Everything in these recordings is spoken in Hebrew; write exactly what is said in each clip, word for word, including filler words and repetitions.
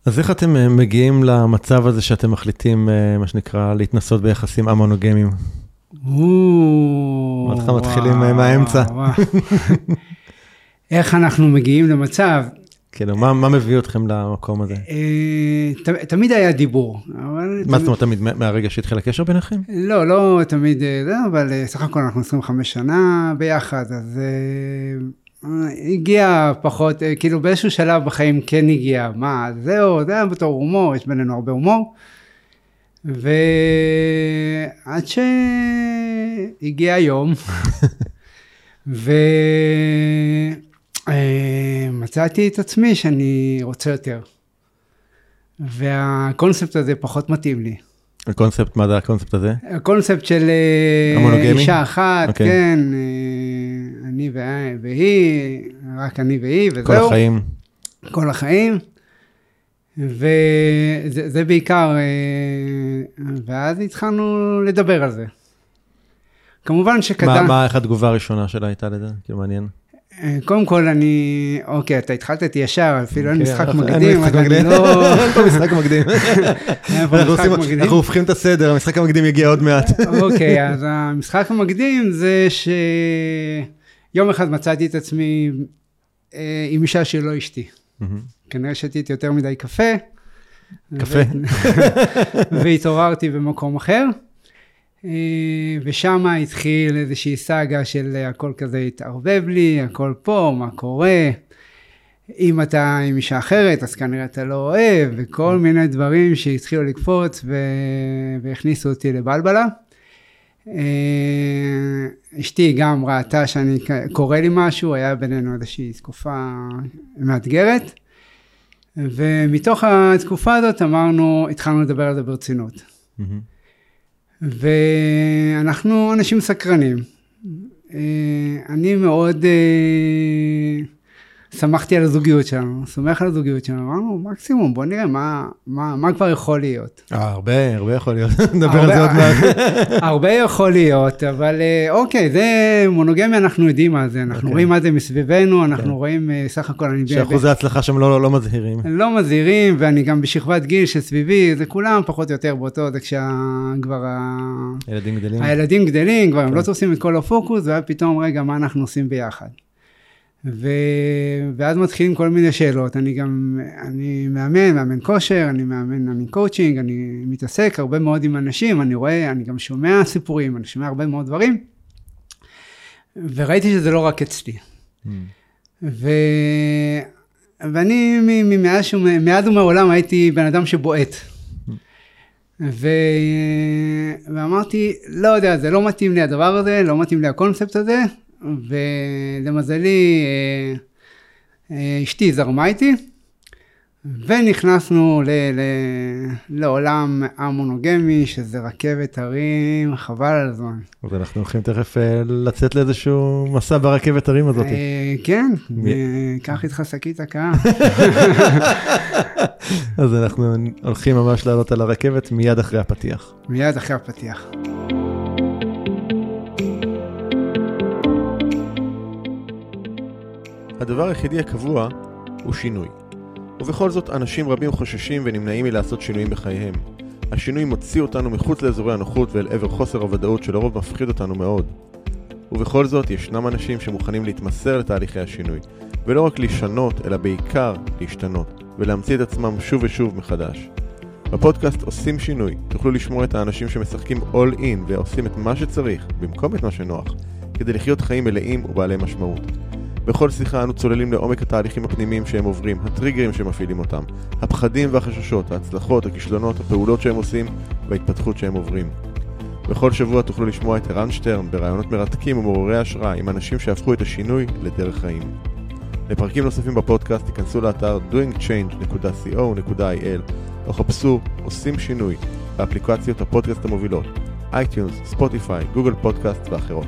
אז איך אתם מגיעים למצב הזה שאתם מחליטים, מה שנקרא, להתנסות ביחסים המונוגמיים? וואו, אנחנו מתחילים מהאמצע. איך אנחנו מגיעים למצב? כאילו, מה, מה מביא אתכם למקום הזה? תמיד היה דיבור. מה זאת אומרת, תמיד מהרגע שהתחיל הקשר ביניכם? לא, לא תמיד, אבל סך הכל אנחנו עשרים וחמש שנה ביחד, אז הגיע פחות, כאילו באיזשהו שלב בחיים כן הגיע, מה, זהו, זה היה בתור הומור, יש בינינו הרבה הומור, ועד שהגיע היום, ומצאתי את עצמי שאני רוצה יותר, והקונספט הזה פחות מתאים לי. הקונספט, מה זה הקונספט הזה? הקונספט של אישה אחת, כן, אני והיא, רק אני והיא, וזהו. כל החיים. כל החיים, וזה בעיקר, ואז התחלנו לדבר על זה. כמובן שקדם... מה איך התגובה הראשונה שלה הייתה לזה? כאילו מעניין. קודם כל אני, אוקיי, אתה התחלת את ישר, אפילו אין משחק מקדים. אין משחק מקדים. אין פה משחק מקדים. אנחנו הופכים את הסדר, המשחק המקדים יגיע עוד מעט. אוקיי, אז המשחק המקדים זה שיום אחד מצאתי את עצמי עם אישה שלא אשתי. כנראה שתיתי יותר מדי קפה. קפה. והתעוררתי במקום אחר. ושם התחיל איזושהי סאגה של הכל כזה התערבב לי, הכל פה, מה קורה, אם אתה עם אישה אחרת, אז כנראה אתה לא אוהב, וכל מיני דברים שהתחילו לקפוץ והכניסו אותי לבלבלה. אשתי גם ראתה שאני קורא לי משהו, היה בינינו איזושהי תקופה מאתגרת, ומתוך התקופה הזאת אמרנו, התחלנו לדבר על זה ברצינות. ואנחנו אנשים סקרנים. אני מאוד שמחתי על הזוגיות שלנו, שמח על הזוגיות שלנו, אמרנו, מקסימום, בוא נראה מה, מה, מה כבר יכול להיות. הרבה, הרבה יכול להיות, נדבר על זה עוד מעט. הרבה יכול להיות, אבל אוקיי, זה מונוגמיה, אנחנו יודעים מה זה, אנחנו רואים מה זה מסביבנו, אנחנו רואים סך הכל, שאחוזי ההצלחה שם לא מזהירים. לא מזהירים, ואני גם בשכבת גיל שסביבי, זה כולם פחות או יותר באותו, זה כשכבר הילדים גדלים. הילדים גדלים, כבר הם לא תופסים את כל הפוקוס, ואז פתאום, רגע, מה אנחנו עושים ביחד? ו... ואז מתחילים כל מיני שאלות, אני גם, אני מאמן, מאמן כושר, אני מאמן, מאמן קואוצ'ינג, אני מתעסק הרבה מאוד עם אנשים, אני רואה, אני גם שומע סיפורים, אני שומע הרבה מאוד דברים, וראיתי שזה לא רק אצלי. Mm. ו... ואני מאז, מאז ומעולם הייתי בן אדם שבועט. Mm. ו... ואמרתי, לא יודע, זה לא מתאים לי הדבר הזה, לא מתאים לי הקונספט הזה, ולמזלי אשתי זרמה איתי, ונכנסנו ל- ל- לעולם המונוגמי, שזה רכבת הרים, חבל על הזמן. אז אנחנו הולכים תכף לצאת לאיזשהו מסע ברכבת הרים הזאת. כן, קח איתך שקית הקאה. אז אנחנו הולכים ממש לעלות על הרכבת מיד אחרי הפתיח. מיד אחרי הפתיח. הדבר היחידי הקבוע הוא שינוי. ובכל זאת, אנשים רבים חוששים ונמנעים מלעשות שינויים בחייהם. השינוי מוציא אותנו מחוץ לאזורי הנוחות ואל עבר חוסר הוודאות שלרוב מפחיד אותנו מאוד. ובכל זאת, ישנם אנשים שמוכנים להתמסר לתהליכי השינוי, ולא רק לשנות, אלא בעיקר להשתנות, ולהמציא את עצמם שוב ושוב מחדש. בפודקאסט עושים שינוי, תוכלו לשמוע את האנשים שמשחקים all in ועושים את מה שצריך, במקום את מה שנוח, כדי לחיות חיים מלאים ובעלי משמעות. בכל שיחה אנו צוללים לעומק התהליכים הפנימיים שהם עוברים, הטריגרים שמפעילים אותם, הפחדים והחששות, ההצלחות, הכישלונות, הפעולות שהם עושים וההתפתחות שהם עוברים. בכל שבוע תוכלו לשמוע את ערן שטרן ברעיונות מרתקים ומעוררי השראה עם אנשים שהפכו את השינוי לדרך חיים. לפרקים נוספים בפודקאסט תיכנסו לאתר doing change dot co dot il או חפשו עושים שינוי באפליקציות הפודקאסט המובילות, אייטיונס, ספוטיפיי, גוגל פודקאסט ואחרות.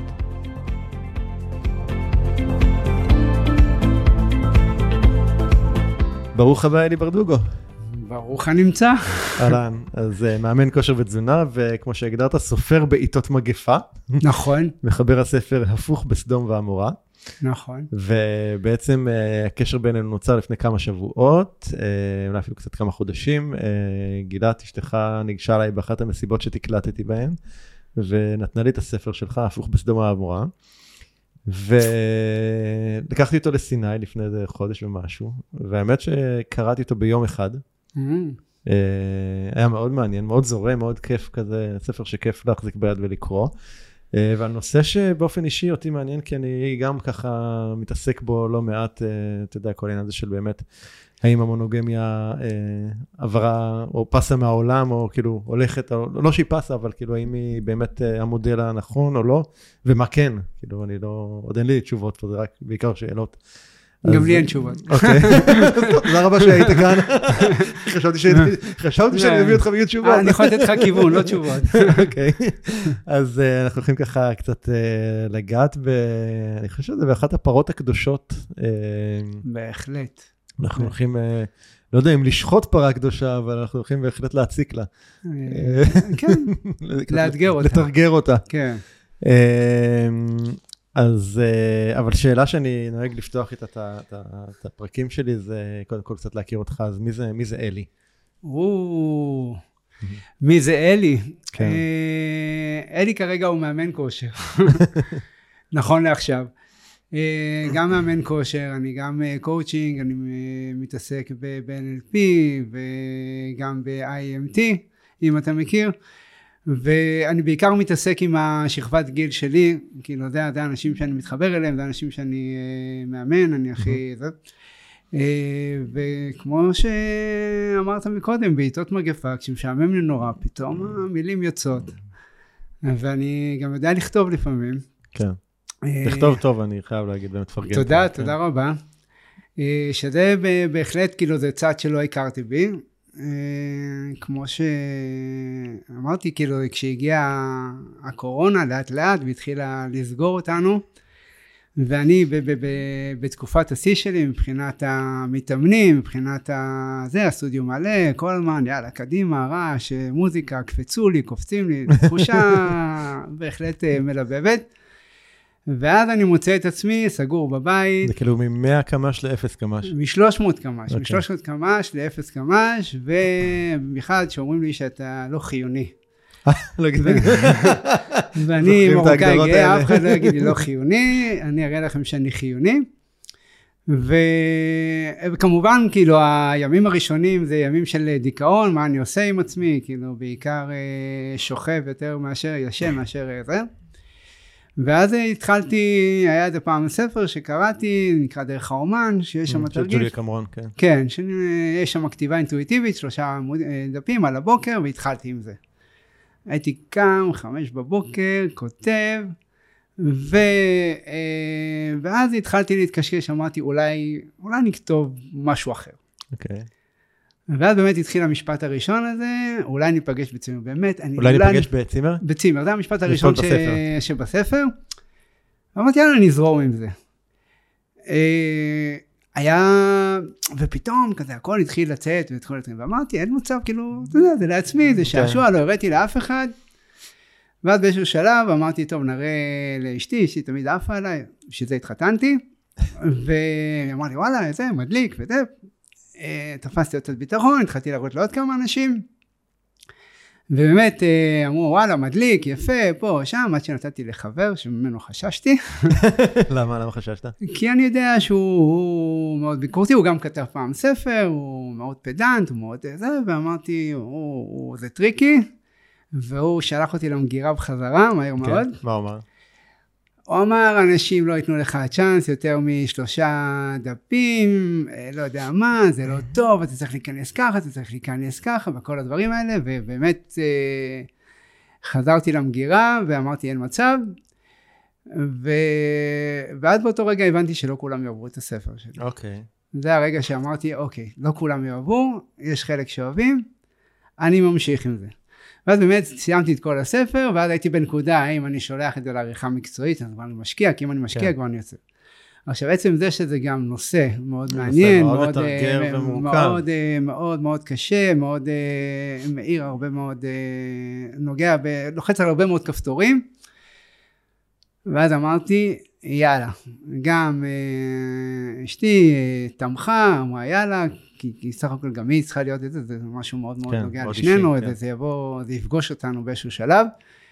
ברוך הבא אלי ברדוגו. ברוך הנמצא. אהלן, אז מאמן כושר ותזונה, וכמו שהגדרת, סופר בעיתות מגפה. נכון. מחבר הספר הפוך בסדום ועמורה. נכון. ובעצם הקשר בינינו נוצר לפני כמה שבועות, אולי אפילו קצת כמה חודשים. גילת, אשתך, ניגשה עליי באחת המסיבות שתקלטתי בהן, ונתנה לי את הספר שלך, הפוך בסדום העמורה. ולקחתי אותו לסיני לפני איזה חודש ומשהו, והאמת שקראתי אותו ביום אחד. היה מאוד מעניין, מאוד זורם, מאוד כיף כזה, ספר שכיף להחזיק ביד ולקרוא. והנושא שבאופן אישי אותי מעניין, כי אני גם ככה מתעסק בו לא מעט, אתה יודע, כל העניין הזה של באמת, האם המונוגמיה עברה או פסה מהעולם, או כאילו הולכת, לא שהיא פסה, אבל כאילו האם היא באמת המודל הנכון או לא, ומה כן, כאילו אני לא, עוד אין לי תשובות פה, זה רק בעיקר שאלות. גם לי אין תשובות. אוקיי, תודה רבה שהיית כאן. חשבתי שאני מביא אותך בגלל תשובות. אני יכול לתת לך כיוון, לא תשובות. אוקיי, אז אנחנו הולכים ככה קצת לגעת, ואני חושב שזה באחת הפרות הקדושות. בהחלט. אנחנו הולכים, לא יודע אם לשחוט פרה קדושה, אבל אנחנו הולכים בהחלט להציק לה. כן, לאתגר אותה. לתרגר אותה. כן. אז, אבל שאלה שאני נוהג לפתוח איתה את הפרקים שלי, זה קודם כל קצת להכיר אותך, אז מי זה, מי זה אלי? או, מי זה אלי? אלי כרגע הוא מאמן כושר, נכון לעכשיו. גם מאמן כושר, אני גם קואוצ'ינג, אני מתעסק ב-אן אל פי וגם ב-איי אם טי, אם אתה מכיר. ואני בעיקר מתעסק עם השכבת גיל שלי, כי לא יודע, זה אנשים שאני מתחבר אליהם, זה אנשים שאני uh, מאמן, אני הכי... uh, וכמו שאמרת מקודם, בעיתות מגפה, כשמשעמם לי נורא, פתאום המילים יוצאות. ואני גם יודע לכתוב לפעמים. כן. לכתוב טוב, אני חייב להגיד, באמת פרגן. תודה, תודה רבה. שזה בהחלט, כאילו, זה צד שלא הכרתי בי. כמו שאמרתי, כאילו, כשהגיעה הקורונה לאט לאט והתחילה לסגור אותנו, ואני בתקופת השיא שלי, מבחינת המתאמנים, מבחינת זה, הסטודיו מלא, כל הזמן, יאללה, קדימה, רעש, מוזיקה, קפצו לי, קופצים לי, תחושה בהחלט מלבבת. ואז אני מוצא את עצמי סגור בבית. זה כאילו מ-מאה קמ"ש ל-אפס קמ"ש. מ-שלוש מאות קמ"ש, okay. מ-שלוש מאות קמ"ש ל-אפס קמ"ש, ובמיוחד שאומרים לי שאתה לא חיוני. לא גדול. ואני מרוקאי גאה, אף אחד לא יגיד לי לא חיוני, אני אראה לכם שאני חיוני. וכמובן, כאילו, הימים הראשונים זה ימים של דיכאון, מה אני עושה עם עצמי, כאילו, בעיקר שוכב יותר מאשר ישן, מאשר זה. ואז התחלתי, היה איזה פעם ספר שקראתי, נקרא דרך האומן, שיש שם תרגיל. של ג'וליה קמרון, כן. כן, שיש שם כתיבה אינטואיטיבית, שלושה דפים על הבוקר, והתחלתי עם זה. הייתי קם, חמש בבוקר, כותב, ו... ואז התחלתי להתקשקש, אמרתי, אולי, אולי נכתוב משהו אחר. אוקיי. ואז באמת התחיל המשפט הראשון הזה, אולי ניפגש בצימר, באמת. אולי ניפגש בצימר? בצימר, זה המשפט הראשון שבספר. ואמרתי, יאללה, נזרום עם זה. היה, ופתאום כזה, הכל התחיל לצאת, ואמרתי, אין מצב, כאילו, אתה יודע, זה לעצמי, זה שעשוע, לא הראיתי לאף אחד. ואז באיזשהו שלב, אמרתי, טוב, נראה לאשתי, אשתי תמיד עפה עליי, שזה התחתנתי, והיא אמרה לי, וואלה, זה מדליק, וזה, תפסתי אותת ביטחון, התחלתי לראות לעוד כמה אנשים, ובאמת אמרו, וואלה, מדליק, יפה, פה, שם, עד שנתתי לחבר שממנו חששתי. למה? למה חששת? כי אני יודע שהוא מאוד ביקורתי, הוא גם כתב פעם ספר, הוא מאוד פדנט, הוא מאוד זה, ואמרתי, הוא זה טריקי, והוא שלח אותי למגירה בחזרה, מהר מאוד. מה הוא אמר? הוא אמר, אנשים לא ייתנו לך צ'אנס יותר משלושה דפים, לא יודע מה, זה לא טוב, אתה צריך להיכנס ככה, אתה צריך להיכנס ככה, וכל הדברים האלה, ובאמת חזרתי למגירה, ואמרתי, אין מצב, ו... ואז באותו רגע הבנתי שלא כולם יעברו את הספר שלי. אוקיי. זה הרגע שאמרתי, אוקיי, לא כולם יעברו, יש חלק שאוהבים, אני ממשיך עם זה. ואז באמת סיימתי את כל הספר, ואז הייתי בנקודה, האם אני שולח את זה לעריכה מקצועית, אז אני משקיע, כי אם אני משקיע, כבר אני יוצא. עכשיו, בעצם זה שזה גם נושא מאוד מעניין, מאוד מאוד מאוד מאוד קשה, מאוד מאיר הרבה מאוד, נוגע, לוחץ על הרבה מאוד כפתורים, ואז אמרתי, יאללה, גם אשתי תמכה, אמרה יאללה, כי, כי סך הכל גם היא צריכה להיות את זה, זה משהו מאוד מאוד נוגע לשנינו, כן. זה יבוא, זה יפגוש אותנו באיזשהו שלב,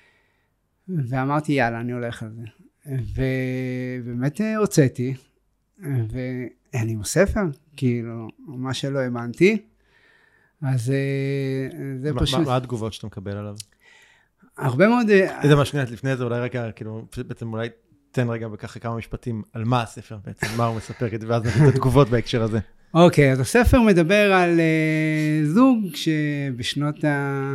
ואמרתי יאללה, אני הולך על זה. ובאמת הוצאתי, ואני עם ספר, כאילו, מה שלא האמנתי, אז זה פשוט... מה התגובות שאתה מקבל עליו? הרבה מאוד... זה מה שנית, לפני זה אולי רגע, כאילו, בעצם אולי תן רגע בככה כמה משפטים על מה הספר בעצם, מה הוא מספר, ואז נגיד את התגובות בהקשר הזה. אוקיי, אז הספר מדבר על זוג שבשנות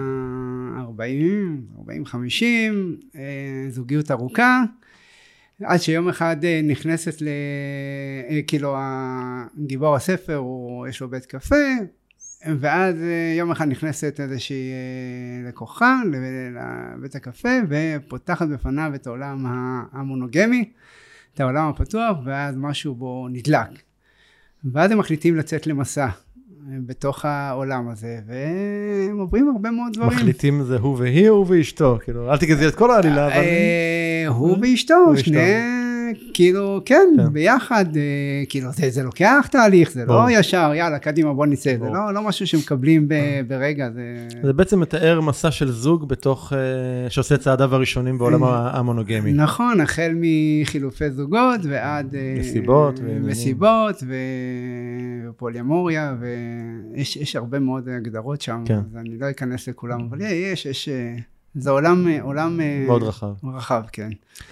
ה-ארבעים, ארבעים חמישים, זוגיות ארוכה, עד שיום אחד נכנסת ל... כאילו, גיבור הספר, יש לו בית קפה, ואז יום אחד נכנסת איזושהי לקוחה לבית הקפה, ופותחת בפניו את העולם המונוגמי, את העולם הפתוח, ואז משהו בו נדלק. ואז הם מחליטים לצאת למסע בתוך העולם הזה, והם עוברים הרבה מאוד דברים. מחליטים זה הוא והיא, הוא ואשתו, כאילו, אל תגזי את כל העלילה, אבל... הוא ואשתו, שני... כאילו, כן, ביחד, כאילו, זה לוקח תהליך, זה לא ישר, יאללה, קדימה, בוא נצא, זה לא משהו שמקבלים ברגע. זה בעצם מתאר מסע של זוג בתוך, שעושה צעדיו הראשונים בעולם המונוגמי. נכון, החל מחילופי זוגות ועד... מסיבות. מסיבות ופוליאמוריה, ויש הרבה מאוד הגדרות שם, אז אני לא אכנס לכולם, אבל יש, יש, זה עולם... מאוד רחב. רחב, כן.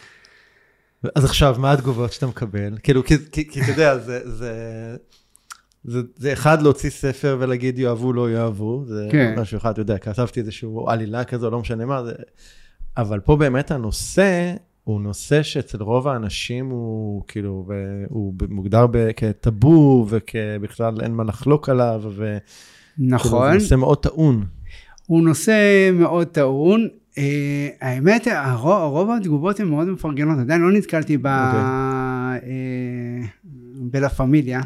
אז עכשיו, מה התגובות שאתה מקבל? כאילו, כי, כי, כי אתה יודע, זה, זה, זה, זה אחד להוציא ספר ולהגיד יאהבו, לא יאהבו, זה כן. משהו אחד, אתה יודע, כתבתי איזשהו עלילה כזו, לא משנה מה, זה, אבל פה באמת הנושא, הוא נושא שאצל רוב האנשים הוא כאילו, הוא מוגדר כטאבו, וכבכלל אין מה לחלוק עליו, ו... נכון. כאילו, זה נושא מאוד טעון. הוא נושא מאוד טעון, Uh, האמת, הרוב, הרוב התגובות הן מאוד מפרגנות, עדיין לא נתקלתי ב... Okay. Uh, בלה פמיליה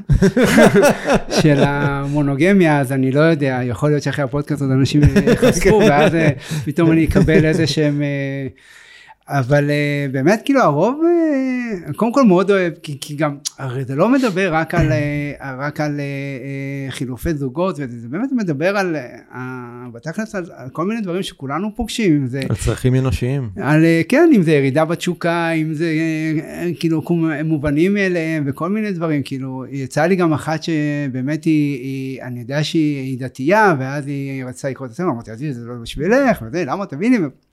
של המונוגמיה, אז אני לא יודע, יכול להיות שאחרי הפודקאסט עוד אנשים יחשפו, ואז uh, פתאום אני אקבל איזה שהם... Uh, אבל uh, באמת כאילו הרוב, uh, קודם כל מאוד אוהב, כי, כי גם, הרי זה לא מדבר רק על, uh, רק על uh, חילופי זוגות, וזה באמת מדבר על, uh, בתכלס, על, על כל מיני דברים שכולנו פוגשים. זה, על צרכים אנושיים. על, uh, כן, אם זה ירידה בתשוקה, אם זה uh, כאילו מובנים אליהם, וכל מיני דברים, כאילו, יצאה לי גם אחת שבאמת היא, היא אני יודע שהיא דתייה, ואז היא רצתה לקרוא את הספר, אמרתי, אז זה לא בשבילך, וזה, למה תביני?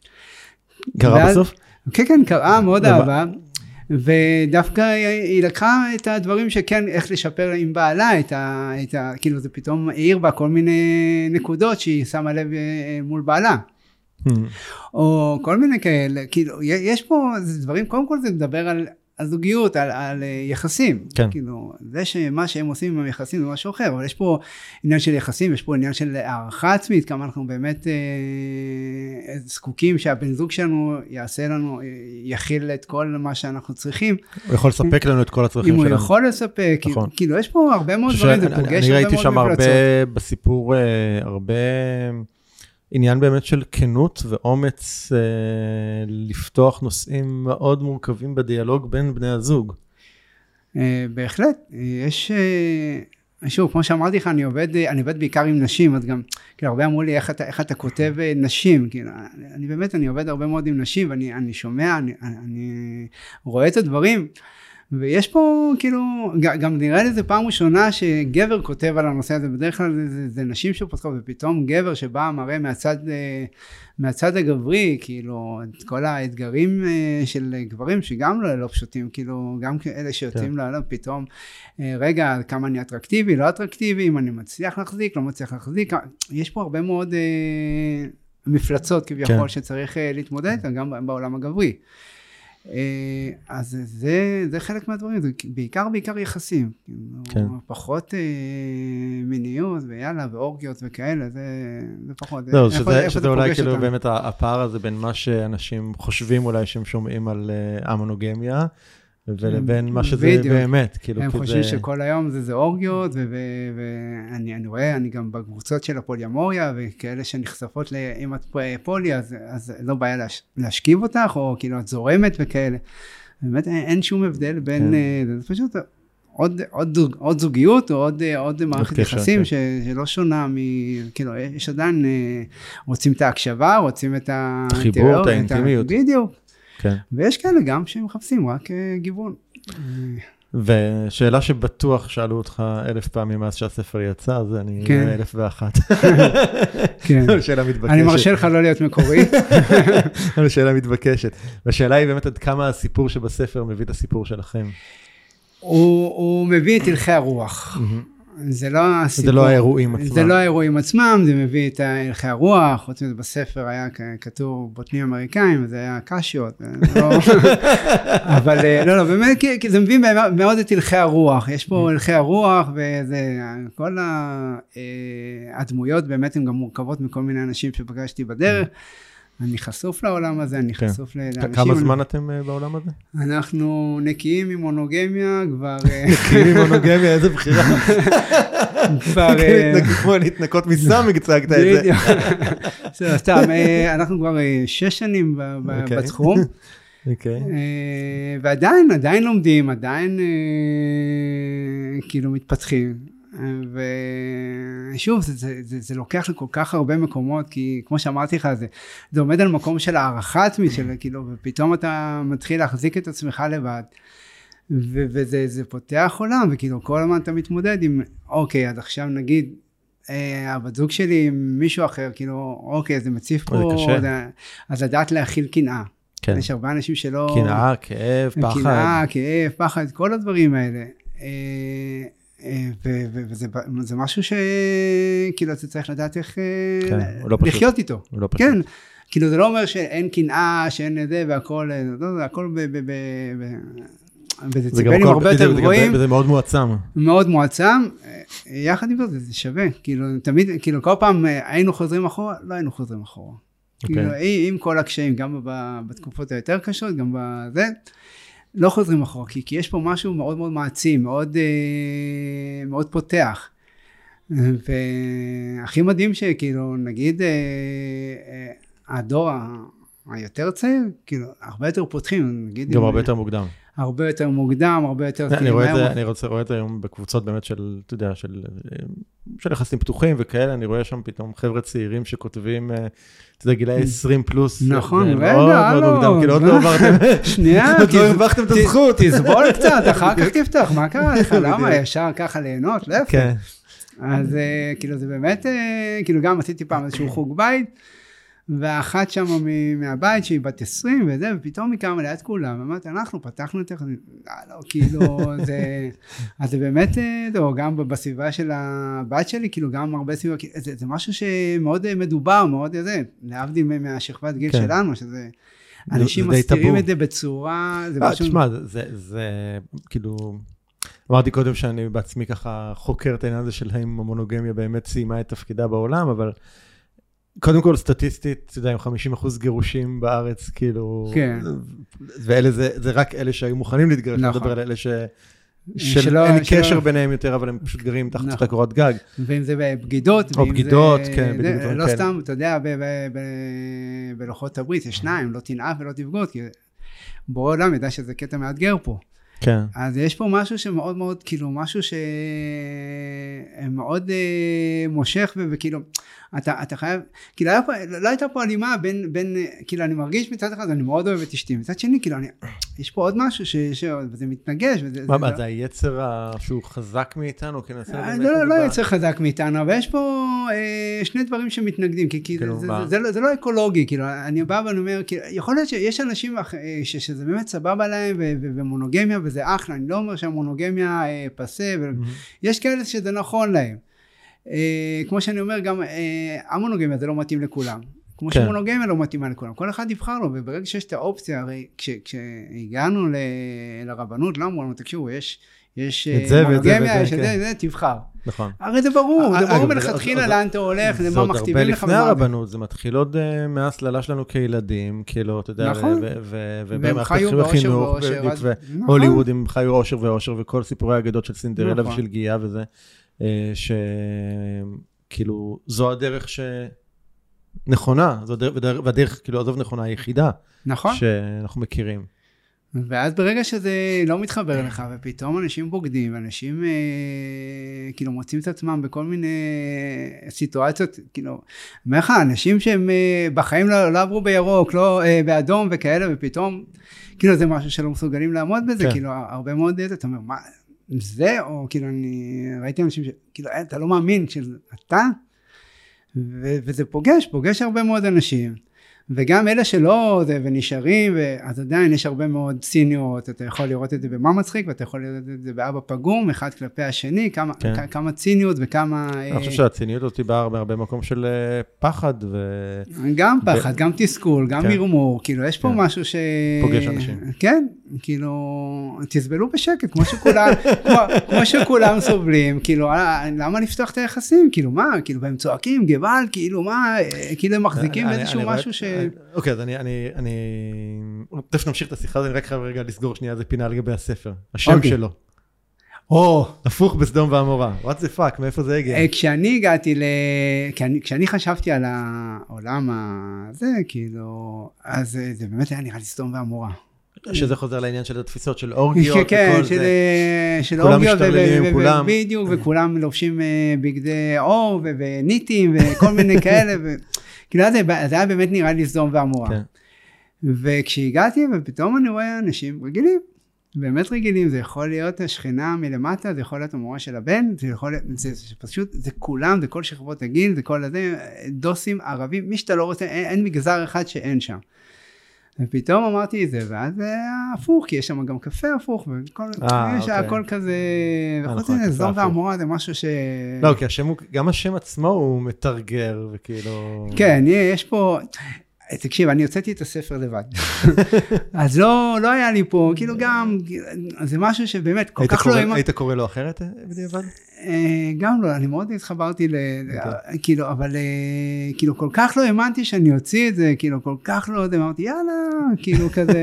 קרה בסוף? כן, כן, קרה, מאוד אהבה, ודווקא היא לקחה את הדברים שכן, איך לשפר עם בעלה, את ה, את ה, כאילו זה פתאום העיר בה כל מיני נקודות שהיא שמה לב מול בעלה. או כל מיני כאלה, כאילו, יש פה דברים, קודם כל זה מדבר על הזוגיות, על, על יחסים. כן. כאילו, זה שמה שהם עושים עם היחסים זה משהו אחר, אבל יש פה עניין של יחסים, יש פה עניין של הערכה עצמית, כמה אנחנו באמת אה, זקוקים שהבן זוג שלנו יעשה לנו, יכיל את כל מה שאנחנו צריכים. הוא יכול לספק לנו את כל הצרכים שלנו. אם הוא יכול לספק, נכון. כאילו, יש פה הרבה מאוד דברים, זה פוגש הרבה מאוד מפלצות. אני ראיתי שם הרבה, בסיפור, הרבה... עניין באמת של כנות ואומץ אה, לפתוח נושאים מאוד מורכבים בדיאלוג בין בני הזוג. אה, בהחלט, יש, אה, שוב, כמו שאמרתי לך, אני עובד, אני עובד בעיקר עם נשים, אז גם, כאילו, הרבה אמרו לי, איך אתה, איך אתה כותב נשים, כאילו, אני באמת, אני עובד הרבה מאוד עם נשים, ואני, אני שומע, אני, אני רואה את הדברים, ויש פה, כאילו, גם נראה לי זה פעם ראשונה שגבר כותב על הנושא הזה, בדרך כלל זה, זה, זה נשים שפותחות, ופתאום גבר שבא מראה מהצד, מהצד הגברי, כאילו, את כל האתגרים של גברים, שגם לא, לא פשוטים, כאילו, גם אלה שיוצאים לעולם, פתאום, רגע, כמה אני אטרקטיבי, לא אטרקטיבי, אם אני מצליח להחזיק, לא מצליח להחזיק, יש פה הרבה מאוד מפלצות, כביכול, שצריך להתמודד, גם בעולם הגברי. אז זה, זה חלק מהדברים, זה בעיקר, בעיקר יחסים, כן. פחות מיניות ויאללה ואורגיות וכאלה, זה, זה פחות. לא, שזה, איפה, שזה איפה אולי כאילו אותם? באמת הפער הזה בין מה שאנשים חושבים אולי שהם שומעים על המונוגמיה, ולבין מה שזה באמת. הם חושבים שכל היום זה אורגיות, ואני רואה, אני גם בקבוצות של הפוליאמוריה, וכאלה שנחשפות, אם את פולי, אז לא בעיה להשכיב אותך, או כאילו את זורמת וכאלה. באמת אין שום הבדל בין, זה פשוט עוד, עוד, עוד זוגיות, או עוד, עוד מערכת יחסים שלא שונה מ, כאילו, יש עדיין, רוצים את ההקשבה, רוצים את החיבור, את האינטימיות. בדיוק. כן. ויש כאלה גם שהם מחפשים רק גיוון. ושאלה שבטוח שאלו אותך אלף פעמים מאז שהספר יצא, זה אני כן. אלף ואחת. כן. שאלה מתבקשת. אני מרשה לך לא להיות מקורי. שאלה מתבקשת. והשאלה היא באמת עד כמה הסיפור שבספר מביא את הסיפור שלכם. הוא, הוא מביא את הלכי הרוח. זה לא הסיפור. זה לא האירועים עצמם. זה לא האירועים עצמם, זה מביא את הלכי הרוח, חוץ מזה בספר היה כתוב בוטנים אמריקאים, זה היה קשיות, אבל לא, לא, באמת, כי זה מביא מאוד את הלכי הרוח, יש פה הלכי הרוח, וזה, כל הדמויות באמת הן גם מורכבות מכל מיני אנשים שפגשתי בדרך, אני חשוף לעולם הזה, אני חשוף לאנשים. כמה זמן אתם בעולם הזה? אנחנו נקיים ממונוגמיה, כבר... נקיים ממונוגמיה, איזה בחירה. כבר... כמו להתנקות מסם, הצגת את זה. סתם, אנחנו כבר שש שנים בתחום. ועדיין, עדיין לומדים, עדיין כאילו מתפתחים. ושוב, זה, זה, זה, זה לוקח לכל כך הרבה מקומות, כי כמו שאמרתי לך, זה, זה עומד על מקום של הערכה עצמית, של, כאילו, ופתאום אתה מתחיל להחזיק את עצמך לבד, ו, וזה זה פותח עולם, וכאילו כל הזמן אתה מתמודד עם, אוקיי, עד עכשיו נגיד, אה, הבת זוג שלי עם מישהו אחר, כאילו, אוקיי, זה מציף פה, זה, אז לדעת להכיל קנאה. כן. יש הרבה אנשים שלא... קנאה, כאב, פחד. קנאה, כאב, פחד, כל הדברים האלה. אה, וזה משהו שכאילו אתה צריך לדעת איך לחיות איתו. כן, כאילו זה לא אומר שאין קנאה, שאין זה והכל, זה הכל בדציבלים הרבה יותר גבוהים. וזה מאוד מועצם. מאוד מועצם, יחד עם זה, זה שווה. כאילו תמיד, כאילו כל פעם היינו חוזרים אחורה, לא היינו חוזרים אחורה. כאילו עם כל הקשיים, גם בתקופות היותר קשות, גם בזה. לא חוזרים אחורה, כי, כי יש פה משהו מאוד מאוד מעצים, מאוד, אה, מאוד פותח. והכי מדהים שכאילו, נגיד, אה, אה, הדור היותר צעיר, כאילו, הרבה יותר פותחים. נגיד, גם הרבה יותר מוקדם. הרבה יותר מוקדם, הרבה יותר... אני רואה את זה, אני רוצה, רואה את זה היום בקבוצות באמת של, אתה יודע, של, של יחסים פתוחים וכאלה, אני רואה שם פתאום חבר'ה צעירים שכותבים, אתה יודע, גילי עשרים פלוס. נכון, רגע, לא. כאילו עוד לא עברתם, שנייה, עוד לא הרווחתם את הזכות. תסבול קצת, אחר כך תפתח, מה קרה לך? למה ישר ככה ליהנות? לאיפה? אז כאילו זה באמת, כאילו גם עשיתי פעם איזשהו חוג בית, ואחת שם מהבית שהיא בת עשרים וזה, ופתאום היא קמה ליד כולם, ואמרת, אנחנו פתחנו את זה, לא, כאילו, זה, אז זה באמת, לא, גם בסביבה של הבת שלי, כאילו, גם הרבה סביבה, זה, זה משהו שמאוד מדובר, מאוד זה, להבדיל מהשכבת גיל כן. שלנו, שזה, אנשים מסתירים את זה בצורה, זה לא, משהו... תשמע, זה, זה, כאילו, אמרתי קודם שאני בעצמי ככה חוקר את העניין הזה של האם המונוגמיה באמת סיימה את תפקידה בעולם, אבל קודם כל, סטטיסטית, אתה יודע, עם חמישים אחוז גירושים בארץ, כאילו, כן. ואלה זה, זה רק אלה שהיו מוכנים להתגרש, נכון. לדבר על אלה ש... שאין קשר ביניהם יותר, אבל הם פשוט גרים תחת נכון. קורת גג. ואם זה בבגידות, או בגידות, זה, כן, בדיוק. זה, לא כן. סתם, אתה יודע, בלוחות הברית, יש שניים, לא תנאף ולא תבגוד, כי בורא עולם ידע שזה קטע מאתגר פה. כן. אז יש פה משהו שמאוד מאוד, כאילו, משהו שמאוד מושך, וכאילו, אתה, אתה חייב, כאילו, לא הייתה פה הלימה בין, בין, כאילו, אני מרגיש מצד אחד, אני מאוד אוהב את אשתי, מצד שני, כאילו, אני, יש פה עוד משהו ש, ש, וזה מתנגש, וזה, מה, מה, זה היצר שהוא חזק מאיתנו, כי נעשה באמת... לא, לא יצר חזק מאיתנו, אבל יש פה שני דברים שמתנגדים, כי זה לא אקולוגי, כאילו, אני בא ואני אומר, יכול להיות שיש אנשים שזה באמת סבבה להם, ומונוגמיה, וזה אחלה, אני לא אומר שהמונוגמיה פסה, ויש כאלה שזה נכון להם. כמו שאני אומר, גם המונוגמיה זה לא מתאים לכולם. כמו שמונוגמיה לא מתאימה לכולם. כל אחד יבחר לו, וברגע שיש את האופציה, הרי כשהגענו לרבנות, לא אמרו לנו, תקשיבו, יש מונוגמיה, יש את זה, תבחר. נכון. הרי זה ברור, זה ברור מלכתחילה לאן אתה הולך, למה מכתיבים לך. לפני הרבנות, זה מתחיל עוד מהסללה שלנו כילדים, כאילו, אתה יודע, והם חיו באושר ואושר. הוליווד, הם חיו אושר ואושר, וכל סיפורי האגדות של סינדרלה ושל גיאה וזה, שכאילו, זו הדרך שנכונה, והדרך, כאילו, עזוב נכונה, היחידה, שאנחנו מכירים. ואז ברגע שזה לא מתחבר לך, ופתאום אנשים בוגדים, אנשים אה, כאילו מוצאים את עצמם בכל מיני סיטואציות, כאילו, אומר לך, אנשים שהם אה, בחיים לא, לא עברו בירוק, לא אה, באדום וכאלה, ופתאום, כאילו זה משהו שלא מסוגלים לעמוד בזה, כן. כאילו הרבה מאוד, אתה אומר, מה, זה, או כאילו אני ראיתי אנשים שכאילו, אתה לא מאמין, שאתה, ו- וזה פוגש, פוגש הרבה מאוד אנשים, וגם אלה שלא, זה, ונשארים, אז עדיין יש הרבה מאוד ציניות, אתה יכול לראות את זה במה מצחיק, ואתה יכול לראות את זה באבא פגום, אחד כלפי השני, כמה, כן. כ- כמה ציניות וכמה... אני חושב שהציניות אותי באה בהרבה מקום של פחד ו... גם פחד, ו... גם תסכול, גם כן. מרמור, כאילו יש פה כן. משהו ש... פוגש אנשים. כן, כאילו, תסבלו בשקט, כמו שכולם, כמו, כמו שכולם סובלים, כאילו, למה לפתוח את היחסים? כאילו, מה? כאילו, והם צועקים, גבל, כאילו, מה? כאילו, הם מחזיקים באיזשהו משהו ש... אוקיי, אז אני, אני, אני, תכף נמשיך את השיחה, אני רק חייב רגע לסגור שנייה, זה פינה לגבי הספר, השם שלו. או. הפוך בסדום ועמורה, what the fuck, מאיפה זה הגיע? כשאני הגעתי ל... כשאני חשבתי על העולם הזה, כאילו, אז זה באמת היה נראה לי סדום ועמורה. שזה חוזר לעניין של התפיסות של אורגיות וכל זה. של אורגיות, בדיוק, וכולם לובשים בגדי אור וניטים וכל מיני כאלה, כאילו זה היה באמת נראה לי סדום ועמורה. וכשהגעתי ופתאום אני רואה אנשים רגילים, באמת רגילים, זה יכול להיות השכנה מלמטה, זה יכול להיות המורה של הבן, זה יכול להיות, זה פשוט, זה כולם, זה כל שכבות הגיל, זה כל הזה, דוסים, ערבים, מי שאתה לא רוצה, אין, אין מגזר אחד שאין שם. ופתאום אמרתי את זה, ואז זה הפוך, כי יש שם גם קפה הפוך, וכל, יש הכל כזה, וחוץ מזה, סדום ועמורה זה משהו ש... לא, כי השם הוא, גם השם עצמו הוא מתרגר, וכאילו... כן, יש פה... תקשיב, אני הוצאתי את הספר לבד. אז לא, לא היה לי פה, כאילו גם, זה משהו שבאמת כל כך לא... היית קורא לו אחרת בדיעבד? גם לא, אני מאוד התחברתי ל... כאילו, אבל כאילו כל כך לא האמנתי שאני אוציא את זה, כאילו כל כך לא, אמרתי, יאללה, כאילו כזה...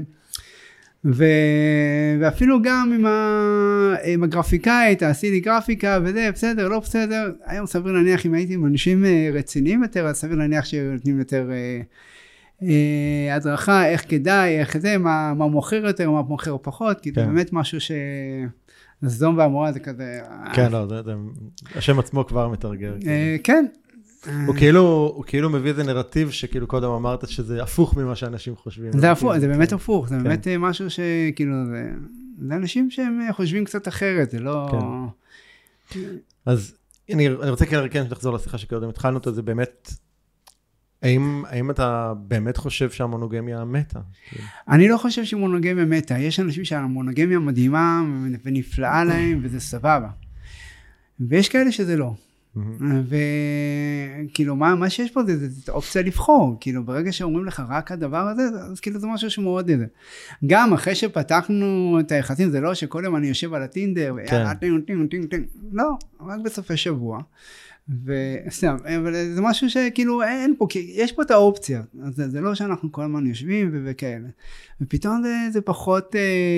ו... ואפילו גם עם, ה... עם הגרפיקאית, תעשי לי גרפיקה וזה, בסדר, לא בסדר, היום סביר להניח אם הייתי עם אנשים רציניים יותר, אז סביר להניח שנותנים יותר אה, אה, הדרכה, איך כדאי, איך זה, מה, מה מוכר יותר, מה מוכר פחות, כי כן. זה באמת משהו ש... סדום ועמורה זה כזה... כן, לא, זה, זה... השם עצמו כבר מתרגר. אה, כן. הוא כאילו, הוא כאילו מביא איזה נרטיב שכאילו קודם אמרת שזה הפוך ממה שאנשים חושבים. זה הפוך, זה באמת הפוך, זה באמת משהו שכאילו, זה אנשים שהם חושבים קצת אחרת, זה לא... אז אני רוצה כן לחזור לשיחה שקודם התחלנו אותה, זה באמת, האם אתה באמת חושב שהמונוגמיה מתה? אני לא חושב שמונוגמיה מתה, יש אנשים שהמונוגמיה מדהימה ונפלאה להם וזה סבבה, ויש כאלה שזה לא. וכאילו מה, מה שיש פה זה, זה אופציה לבחור, כאילו ברגע שאומרים לך רק הדבר הזה, אז כאילו זה משהו שמאוד איזה. גם אחרי שפתחנו את היחסים, זה לא שכל יום אני יושב על הטינדר, לא, רק בסופי שבוע, וסתם, אבל זה משהו שכאילו אין פה, כי יש פה את האופציה, אז זה, זה לא שאנחנו כל הזמן יושבים וכאלה, ופתאום זה, זה פחות...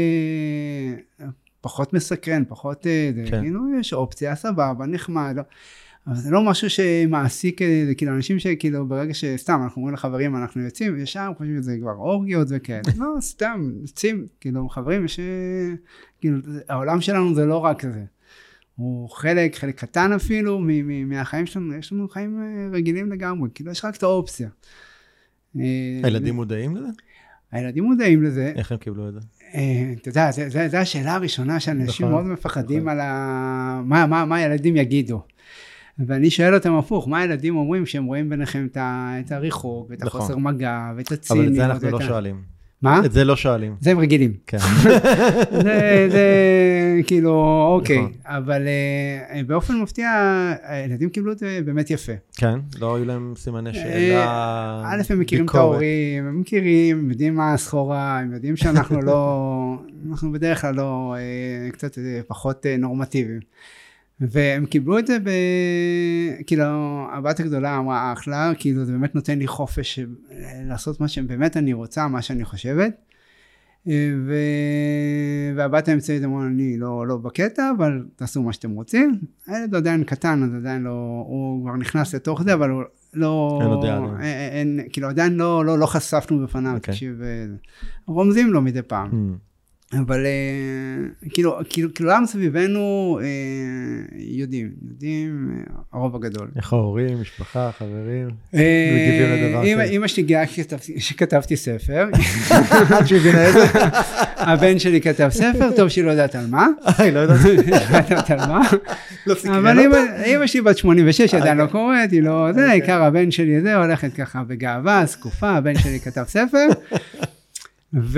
פחות מסקרן, פחות, כן. כאילו, יש אופציה, סבבה, נחמד, לא. אבל זה לא משהו שמעסיק, זה כאילו, אנשים שכאילו, ברגע שסתם, אנחנו אומרים לחברים, אנחנו יוצאים, ישר, חושבים שזה כבר אורגיות וכאלה, לא, סתם, יוצאים, כאילו, חברים, יש, כאילו, העולם שלנו זה לא רק זה, הוא חלק, חלק קטן אפילו, מ- מ- מהחיים שלנו, יש לנו חיים רגילים לגמרי, כאילו, יש רק את האופציה. הילדים מודעים לזה? הילדים מודעים לזה. איך הם קיבלו את זה? אתה יודע, זו השאלה הראשונה שאנשים מאוד מפחדים על מה הילדים יגידו. ואני שואל אותם הפוך, מה הילדים אומרים כשהם רואים ביניכם את הריחוק, ואת החוסר מגע, ואת הציניות. אבל את זה אנחנו לא שואלים. מה? את זה לא שואלים. זה הם רגילים. כן. זה כאילו, אוקיי. אבל באופן מפתיע, הילדים קיבלו את זה באמת יפה. כן, לא היו להם סימני שאלה... א', הם מכירים את ההורים, הם מכירים, הם יודעים מה הסחורה, הם יודעים שאנחנו לא, אנחנו בדרך כלל לא, קצת פחות נורמטיביים. והם קיבלו את זה ב... כאילו, הבת הגדולה אמרה אחלה, כאילו זה באמת נותן לי חופש לעשות מה שבאמת אני רוצה, מה שאני חושבת. ו... והבת האמצעית אמרה, אני לא, לא בקטע, אבל תעשו מה שאתם רוצים. הילד עדיין קטן, אז עדיין לא, הוא כבר נכנס לתוך זה, אבל הוא לא... אין יודע. אין, כאילו עדיין לא, לא, לא חשפנו בפניו, okay. תקשיב, רומזים לו מדי פעם. Hmm. אבל כאילו, כאילו, כולם סביבנו יודעים, יודעים, הרוב הגדול. איך ההורים, משפחה, חברים, מגיבים לדבר כזה. אמא שלי גאה שכתבתי ספר. עד שהבינה את זה. הבן שלי כתב ספר, טוב שהיא לא יודעת על מה. היא לא יודעת. לא יודעת על מה. אבל אמא שלי בת שמונים ושש, עדיין לא קוראת, היא לא, זה עיקר הבן שלי, זה הולכת ככה בגאווה, סקופה, הבן שלי כתב ספר. ו...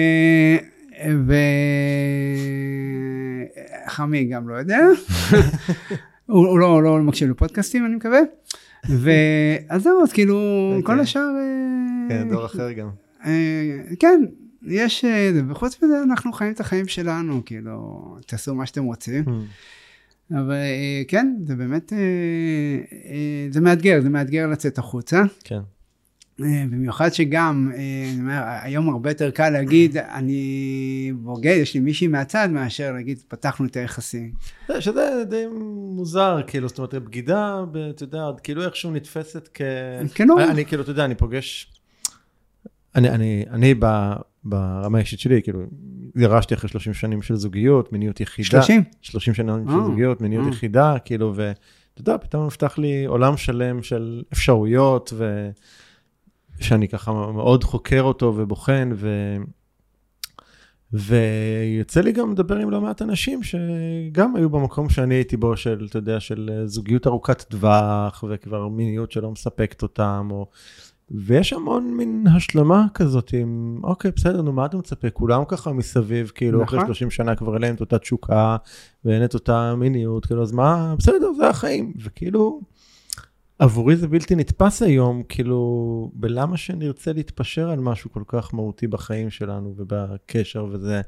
וחמי גם לא יודע, הוא לא מקשיב לפודקאסטים אני מקווה, ואז זהו, אז כאילו כל השאר, כן, דור אחר גם. כן, יש, וחוץ מזה אנחנו חיים את החיים שלנו, כאילו, תעשו מה שאתם רוצים, אבל כן, זה באמת, זה מאתגר, זה מאתגר לצאת החוצה. כן. במיוחד שגם, אני אומר, היום הרבה יותר קל להגיד, אני בוגד, יש לי מישהי מהצד, מאשר להגיד, פתחנו את היחסים. שזה די מוזר, כאילו, זאת אומרת, בגידה, אתה יודע, כאילו איכשהו נתפסת כ... כן, לא. אני, כאילו, אתה יודע, אני פוגש, אני, אני, אני ברמה האישית שלי, כאילו, ירשתי אחרי שלושים שנים של זוגיות, מיניות יחידה. שלושים? שלושים שנים של זוגיות, מיניות יחידה, כאילו, ואתה יודע, פתאום נפתח לי עולם שלם של אפשרויות, ו... שאני ככה מאוד חוקר אותו ובוחן, ו... ויוצא לי גם לדבר עם לא מעט אנשים, שגם היו במקום שאני הייתי בו, של, אתה יודע, של זוגיות ארוכת טווח, וכבר מיניות שלא מספקת אותם, או... ויש המון מין השלמה כזאת, עם, אוקיי, בסדר, נו, מה אתה מצפה? כולם ככה מסביב, כאילו, אחרי שלושים שנה כבר אליהם את אותה תשוקה, ואין את אותה מיניות, כאילו, אז מה? בסדר, זה החיים, וכאילו... עבורי זה בלתי נתפס היום, כאילו, בלמה שנרצה להתפשר על משהו כל כך מהותי בחיים שלנו, ובקשר וזה,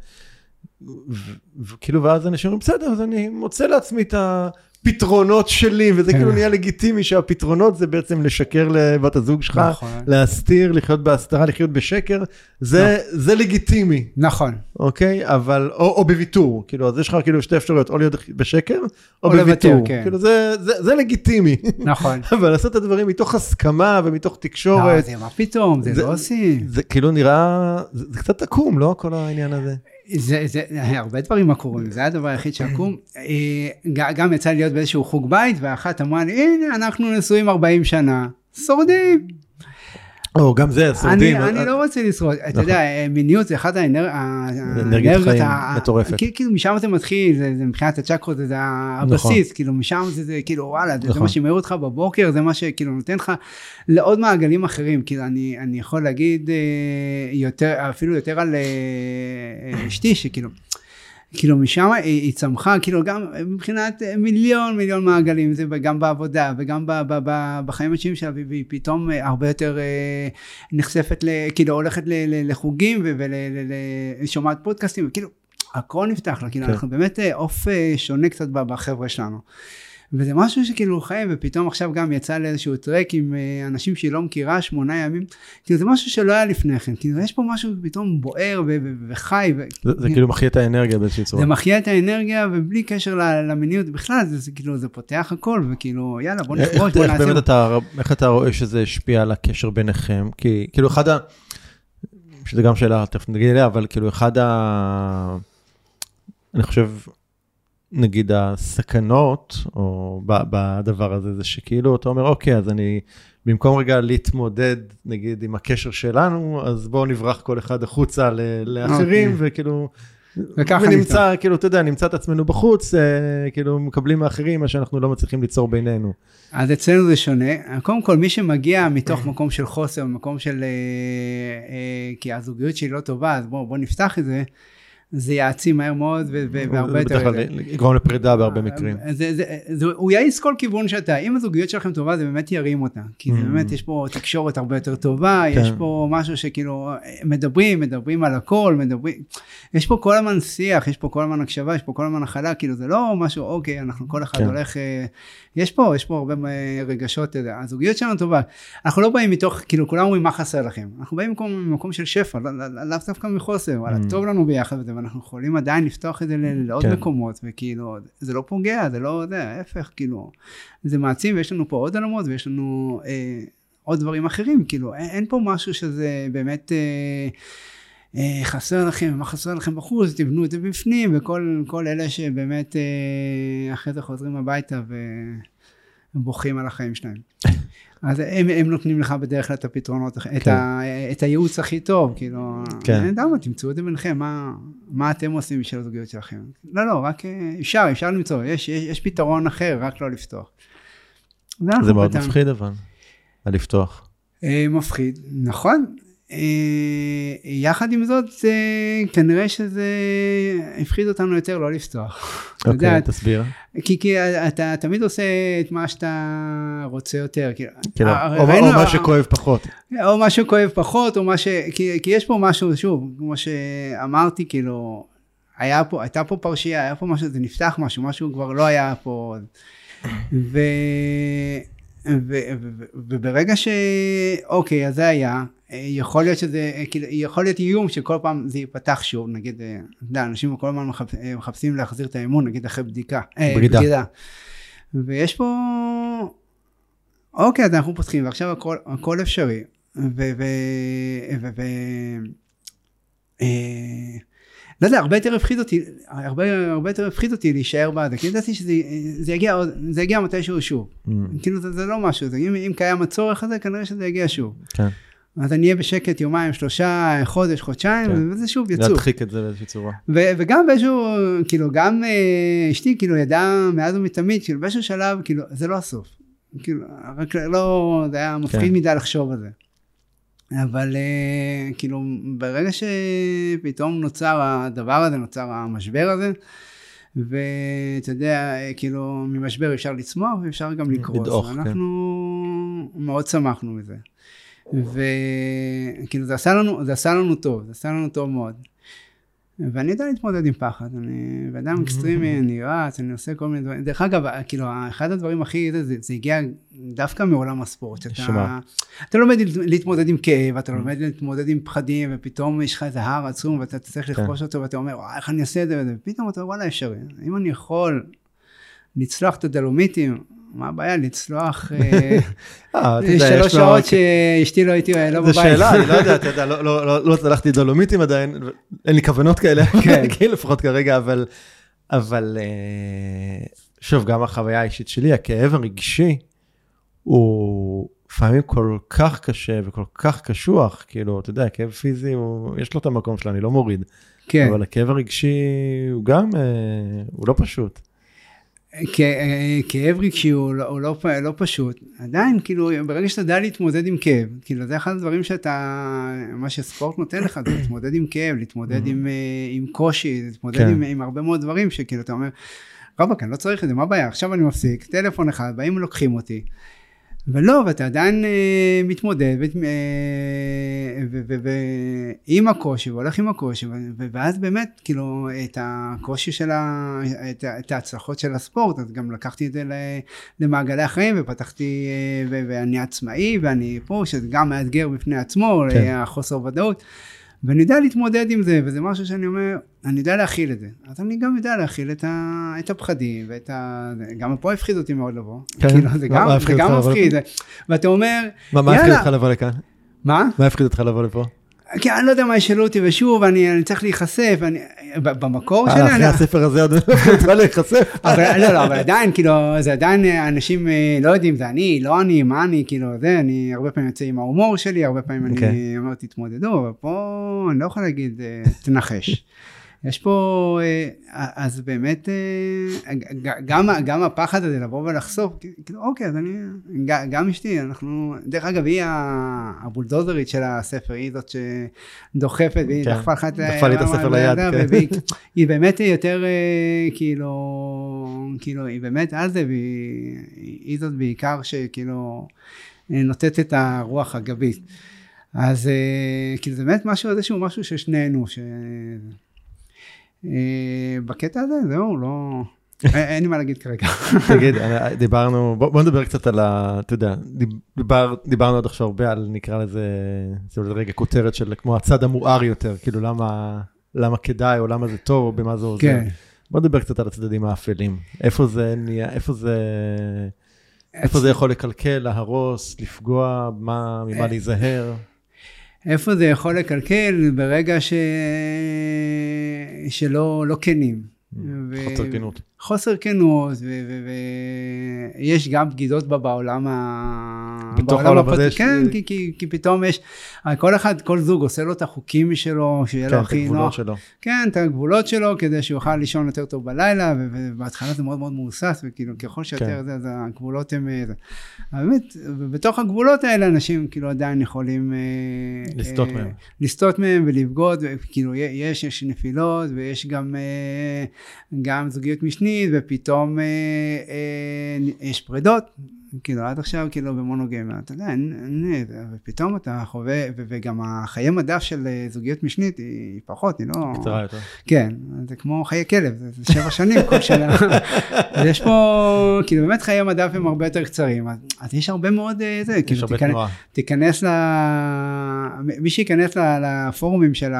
וכאילו, ואז אנשים אומרים, בסדר, אז אני מוצא לעצמי את הפתרונות שלי, וזה כאילו נהיה לגיטימי, שהפתרונות זה בעצם לשקר לבת הזוג שלך, להסתיר, לחיות בהסתרה, לחיות בשקר, זה לגיטימי. נכון. אוקיי? אבל, או בוויתור, כאילו, אז יש לך כאילו שתי אפשרויות, או להיות בשקר, או בוויתור. כאילו, זה לגיטימי. נכון. אבל לעשות את הדברים מתוך הסכמה, ומתוך תקשורת. לא, זה מה פתאום, זה לא עושים. זה כאילו נראה, זה קצת עקום, לא? כל העניין הזה. זה, זה, הרבה דברים מה קורים, זה הדבר היחיד שעקום. גם יצא להיות באיזשהו חוג בית, ואחת אמרה לי, הנה, אנחנו נשואים ארבעים שנה, שורדים. או, גם זה, שורדים. אני, אני לא רוצה לשרוד. אתה יודע, מיניות זה אחד האנרגיות חיים מטורפת. כאילו, משם אתה מתחיל, זה מבחינת הצ'קרות, זה הבסיס, כאילו, משם זה כאילו, וואלה, זה מה שמעיר אותך בבוקר, זה מה שכאילו נותן לך לעוד מעגלים אחרים. כאילו, אני יכול להגיד יותר, אפילו יותר על אשתי, שכאילו, כאילו משם היא צמחה, כאילו גם מבחינת מיליון מיליון מעגלים, זה גם בעבודה וגם בחיים האישיים שלה, והיא פתאום הרבה יותר נחשפת, כאילו הולכת לחוגים ושומעת פודקאסטים, וכאילו הכל נפתח לה, כאילו אנחנו באמת אוף שונה קצת בחבר'ה שלנו. וזה משהו שכאילו חיים, ופתאום עכשיו גם יצא לאיזשהו טרק עם אנשים שהיא לא מכירה, שמונה ימים, כאילו זה משהו שלא היה לפני כן, כאילו יש פה משהו פתאום בוער וחי. זה כאילו מחיה את האנרגיה באיזושהי צורה. זה מחיה את האנרגיה, ובלי קשר למיניות בכלל, זה כאילו, זה פותח הכל, וכאילו, יאללה, בוא נכבוש, בוא נעשה. איך אתה רואה שזה השפיע על הקשר ביניכם? כי כאילו אחד ה... שזה גם שאלה, תכף נגיד אליה, אבל כאילו אחד ה... אני חושב... נגיד הסכנות, או בדבר הזה, זה שכאילו אתה אומר, אוקיי, אז אני, במקום רגע להתמודד, נגיד, עם הקשר שלנו, אז בואו נברח כל אחד החוצה לאחרים, וכאילו, ונמצא, כאילו, אתה יודע, נמצא את עצמנו בחוץ, כאילו, מקבלים מאחרים, מה שאנחנו לא מצליחים ליצור בינינו. אז אצלנו זה שונה. קודם כל, מי שמגיע מתוך מקום של חוסר, מקום של, כי הזוגיות שלי לא טובה, אז בואו נפתח את זה, זה יעצים מהר מאוד, והרבה יותר... בדרך כלל יגרום לפרידה בהרבה מקרים. הוא יעיס כל כיוון שאתה, אם הזוגיות שלכם טובה, זה באמת ירים אותה, כי זה באמת, יש פה תקשורת הרבה יותר טובה, יש פה משהו שכאילו, מדברים, מדברים על הכל, מדברים, יש פה כל הזמן שיח, יש פה כל הזמן הקשבה, יש פה כל הזמן הכלה, כאילו זה לא משהו, אוקיי, אנחנו כל אחד הולך, יש פה, יש פה הרבה רגשות, הזוגיות שלנו טובה, אנחנו לא באים מתוך, כאילו כולם אומרים מה חסר לכם, אנחנו באים ממקום של שפע, לאו דווקא מחוסר, אבל טוב לנו ביחד וזה, ואנחנו יכולים עדיין לפתוח את זה לעוד מקומות, וכאילו, זה לא פוגע, זה לא, זה ההפך, כאילו, זה מעצים, ויש לנו פה עוד עולמות, ויש לנו אה, עוד דברים אחרים, כאילו, אין, אין פה משהו שזה באמת אה, אה, חסר לכם, מה חסר לכם בחוץ, תבנו את זה בפנים, וכל כל אלה שבאמת אה, אחרי זה חוזרים הביתה, ובוכים על החיים שלהם. אז הם, הם נותנים לך בדרך כלל את הפתרונות, כן. את, ה, את הייעוץ הכי טוב, כאילו, כן. אני יודע מה, תמצאו את זה ביניכם, מה, מה אתם עושים בשביל הזוגיות שלכם? לא, לא, רק אפשר, אפשר למצוא, יש, יש, יש פתרון אחר, רק לא לפתוח. זה, זה מאוד פתאום. מפחיד אבל, על לפתוח. מפחיד, נכון. יחד עם זאת, כנראה שזה הפחיד אותנו יותר לא לפתוח. אוקיי, תסביר. כי, כי אתה תמיד עושה את מה שאתה רוצה יותר. כן, או, ראינו, או מה שכואב פחות. או מה שכואב פחות, או מה ש... כי, כי יש פה משהו, שוב, כמו שאמרתי, כאילו, היה פה, הייתה פה פרשייה, היה פה משהו, זה נפתח משהו, משהו כבר לא היה פה. ו... וברגע ש... אוקיי, אז זה היה, יכול להיות שזה, יכול להיות איום שכל פעם זה ייפתח שוב, נגיד, אנשים כל הזמן מחפשים להחזיר את האמון, נגיד אחרי בדיקה, בגידה. ויש פה, אוקיי, אז אנחנו פותחים, ועכשיו הכל, הכל אפשרי, ו... ו... לא יודע, הרבה יותר הפחיד אותי, הרבה, הרבה יותר הפחיד אותי להישאר בעד, כי ידעתי שזה זה יגיע, זה יגיע מתישהו שוב. Mm. כאילו זה, זה לא משהו, זה, אם, אם קיים הצורך הזה, כנראה שזה יגיע שוב. כן. אז אני אהיה בשקט יומיים, שלושה, חודש, חודשיים, כן. וזה שוב יצור. להדחיק את זה באיזושהי צורה. ו- וגם באיזשהו, כאילו, גם אשתי, כאילו, ידעה מאז ומתמיד, כאילו, באיזשהו שלב, כאילו, זה לא הסוף. כאילו, רק לא, זה היה מפחיד כן. מדי לחשוב על זה. אבל uh, כאילו ברגע שפתאום נוצר הדבר הזה, נוצר המשבר הזה, ואתה יודע, כאילו ממשבר אפשר לצמוח ואפשר גם לקרוס. לדעוך, אנחנו כן. מאוד שמחנו מזה. וכאילו זה עשה לנו, זה עשה לנו טוב, זה עשה לנו טוב מאוד. ואני יודע להתמודד עם פחד, אני באדם אקסטרימי, אני רץ, אני עושה כל מיני דברים, דרך אגב, כאילו, אחד הדברים הכי, זה, זה הגיע דווקא מעולם הספורט, שאתה, אתה לומד להתמודד עם כאב, אתה לומד להתמודד עם פחדים, ופתאום יש לך איזה הר עצום, ואתה צריך לכבוש אותו, ואתה אומר, איך אני אעשה את זה, ופתאום אתה אומר, וואלה, אפשרי, אם אני יכול לצלוח את הדלומיטים, מה הבעיה? לצלוח שלוש שעות שאשתי לא הייתי לא בבית. זו שאלה, אני לא יודע, אתה יודע, לא צלחתי דולומיטים עדיין, אין לי כוונות כאלה, לפחות כרגע, אבל שוב, גם החוויה האישית שלי, הכאב הרגשי, הוא לפעמים כל כך קשה וכל כך קשוח, כאילו, אתה יודע, הכאב פיזי, יש לו את המקום שלו, אני לא מוריד, אבל הכאב הרגשי הוא גם, הוא לא פשוט. כאב רגשי הוא לא, הוא לא, לא פשוט, עדיין כאילו ברגע שאתה יודע להתמודד עם כאב, כאילו זה אחד הדברים שאתה, מה שספורט נותן לך, זה להתמודד עם כאב, להתמודד עם, עם קושי, להתמודד עם, עם הרבה מאוד דברים שכאילו אתה אומר, רבק, אני לא צריך את זה, מה הבעיה? עכשיו אני מפסיק, טלפון אחד, באים ולוקחים אותי, ולא, ואתה עדיין אה, מתמודד עם הקושי, והולך עם הקושי, ואז באמת, כאילו, את הקושי של ה... את, את ההצלחות של הספורט, אז גם לקחתי את זה למעגלי החיים, ופתחתי, ואני עצמאי, ואני פה, שזה גם מאתגר בפני עצמו, כן. החוסר ודאות, ואני יודע להתמודד עם זה, וזה משהו שאני אומר, אני יודע להכיל את זה. אז אני גם יודע להכיל את, ה, את הפחדים, ואת ה, גם פה הפחיד אותי מאוד לבוא. כן. כאילו, זה גם, זה גם מפחיד. ואתה אומר, מה, מה הפחיד אותך לבוא לכאן? מה? מה הפחיד אותך לבוא לפה? כי אני לא יודע מה ישאלו אותי, ושוב, אני, אני צריך להיחשף, אני, במקור שלי... אחרי הספר הזה עוד צריך להיחשף. אבל לא, לא, אבל עדיין, כאילו, זה עדיין, אנשים לא יודעים, זה אני, לא אני, מה אני, כאילו, זה, אני הרבה פעמים יוצא עם ההומור שלי, הרבה פעמים אני אומר, תתמודדו, אבל פה אני לא יכול להגיד, תנחש. יש פה, אז באמת, גם, גם הפחד הזה לבוא ולחשוף, כאילו, אוקיי, אז אני, גם אשתי, אנחנו, דרך אגב, היא הבולדוזרית של הספר, היא זאת שדוחפת, והיא דחפה לך את הספר ליד, היא באמת יותר, כאילו, כאילו, היא באמת על זה, והיא זאת בעיקר שכאילו, נותנת את הרוח הגבית. אז כאילו, זה באמת משהו, איזשהו משהו ששנינו, ש... בקטע הזה, זהו, לא... אין לי מה להגיד כרגע. תגיד, דיברנו, בוא נדבר קצת על ה... אתה יודע, דיברנו עד עכשיו הרבה על, נקרא לזה, זה רגע כותרת של כמו הצד המואר יותר, כאילו למה כדאי, או למה זה טוב, או במה זה עוזר. בוא נדבר קצת על הצדדים האפלים. איפה זה נהיה, איפה זה... איפה זה יכול לקלקל, להרוס, לפגוע, ממה להיזהר? איפה זה יכול לקלקל ברגע ש... שלא לא כנים. חוסר כנות. חוסר כנות, ויש גם בגידות בה בעולם ה... בתוך העולם הזה. כן, כי, כי, כי פתאום יש, כל אחד, כל זוג עושה לו את החוקים שלו, שיהיה לו הכי נוח. שלו. כן, את הגבולות שלו, כדי שהוא יוכל לישון יותר טוב בלילה, ובהתחלה זה מאוד מאוד מוסס, וכאילו, ככל שיותר זה, אז הגבולות הם... באמת, בתוך הגבולות האלה, אנשים כאילו עדיין יכולים... לסטות מהם. לסטות מהם ולבגוד, וכאילו, יש, יש נפילות, ויש גם, גם זוגיות משנית, ופתאום יש פרידות, כאילו עד עכשיו כאילו במונוגמיה, אתה יודע, ופתאום אתה חווה, וגם החיי מדף של זוגיות משנית היא פחות, היא לא... קצרה יותר. כן, זה כמו חיי כלב, זה שבע שנים כל שנה. אז יש פה, כאילו באמת חיי מדף הם הרבה יותר קצרים, אז יש הרבה מאוד, יש הרבה תנועה. תיכנס ל... מי שיכנס לפורומים של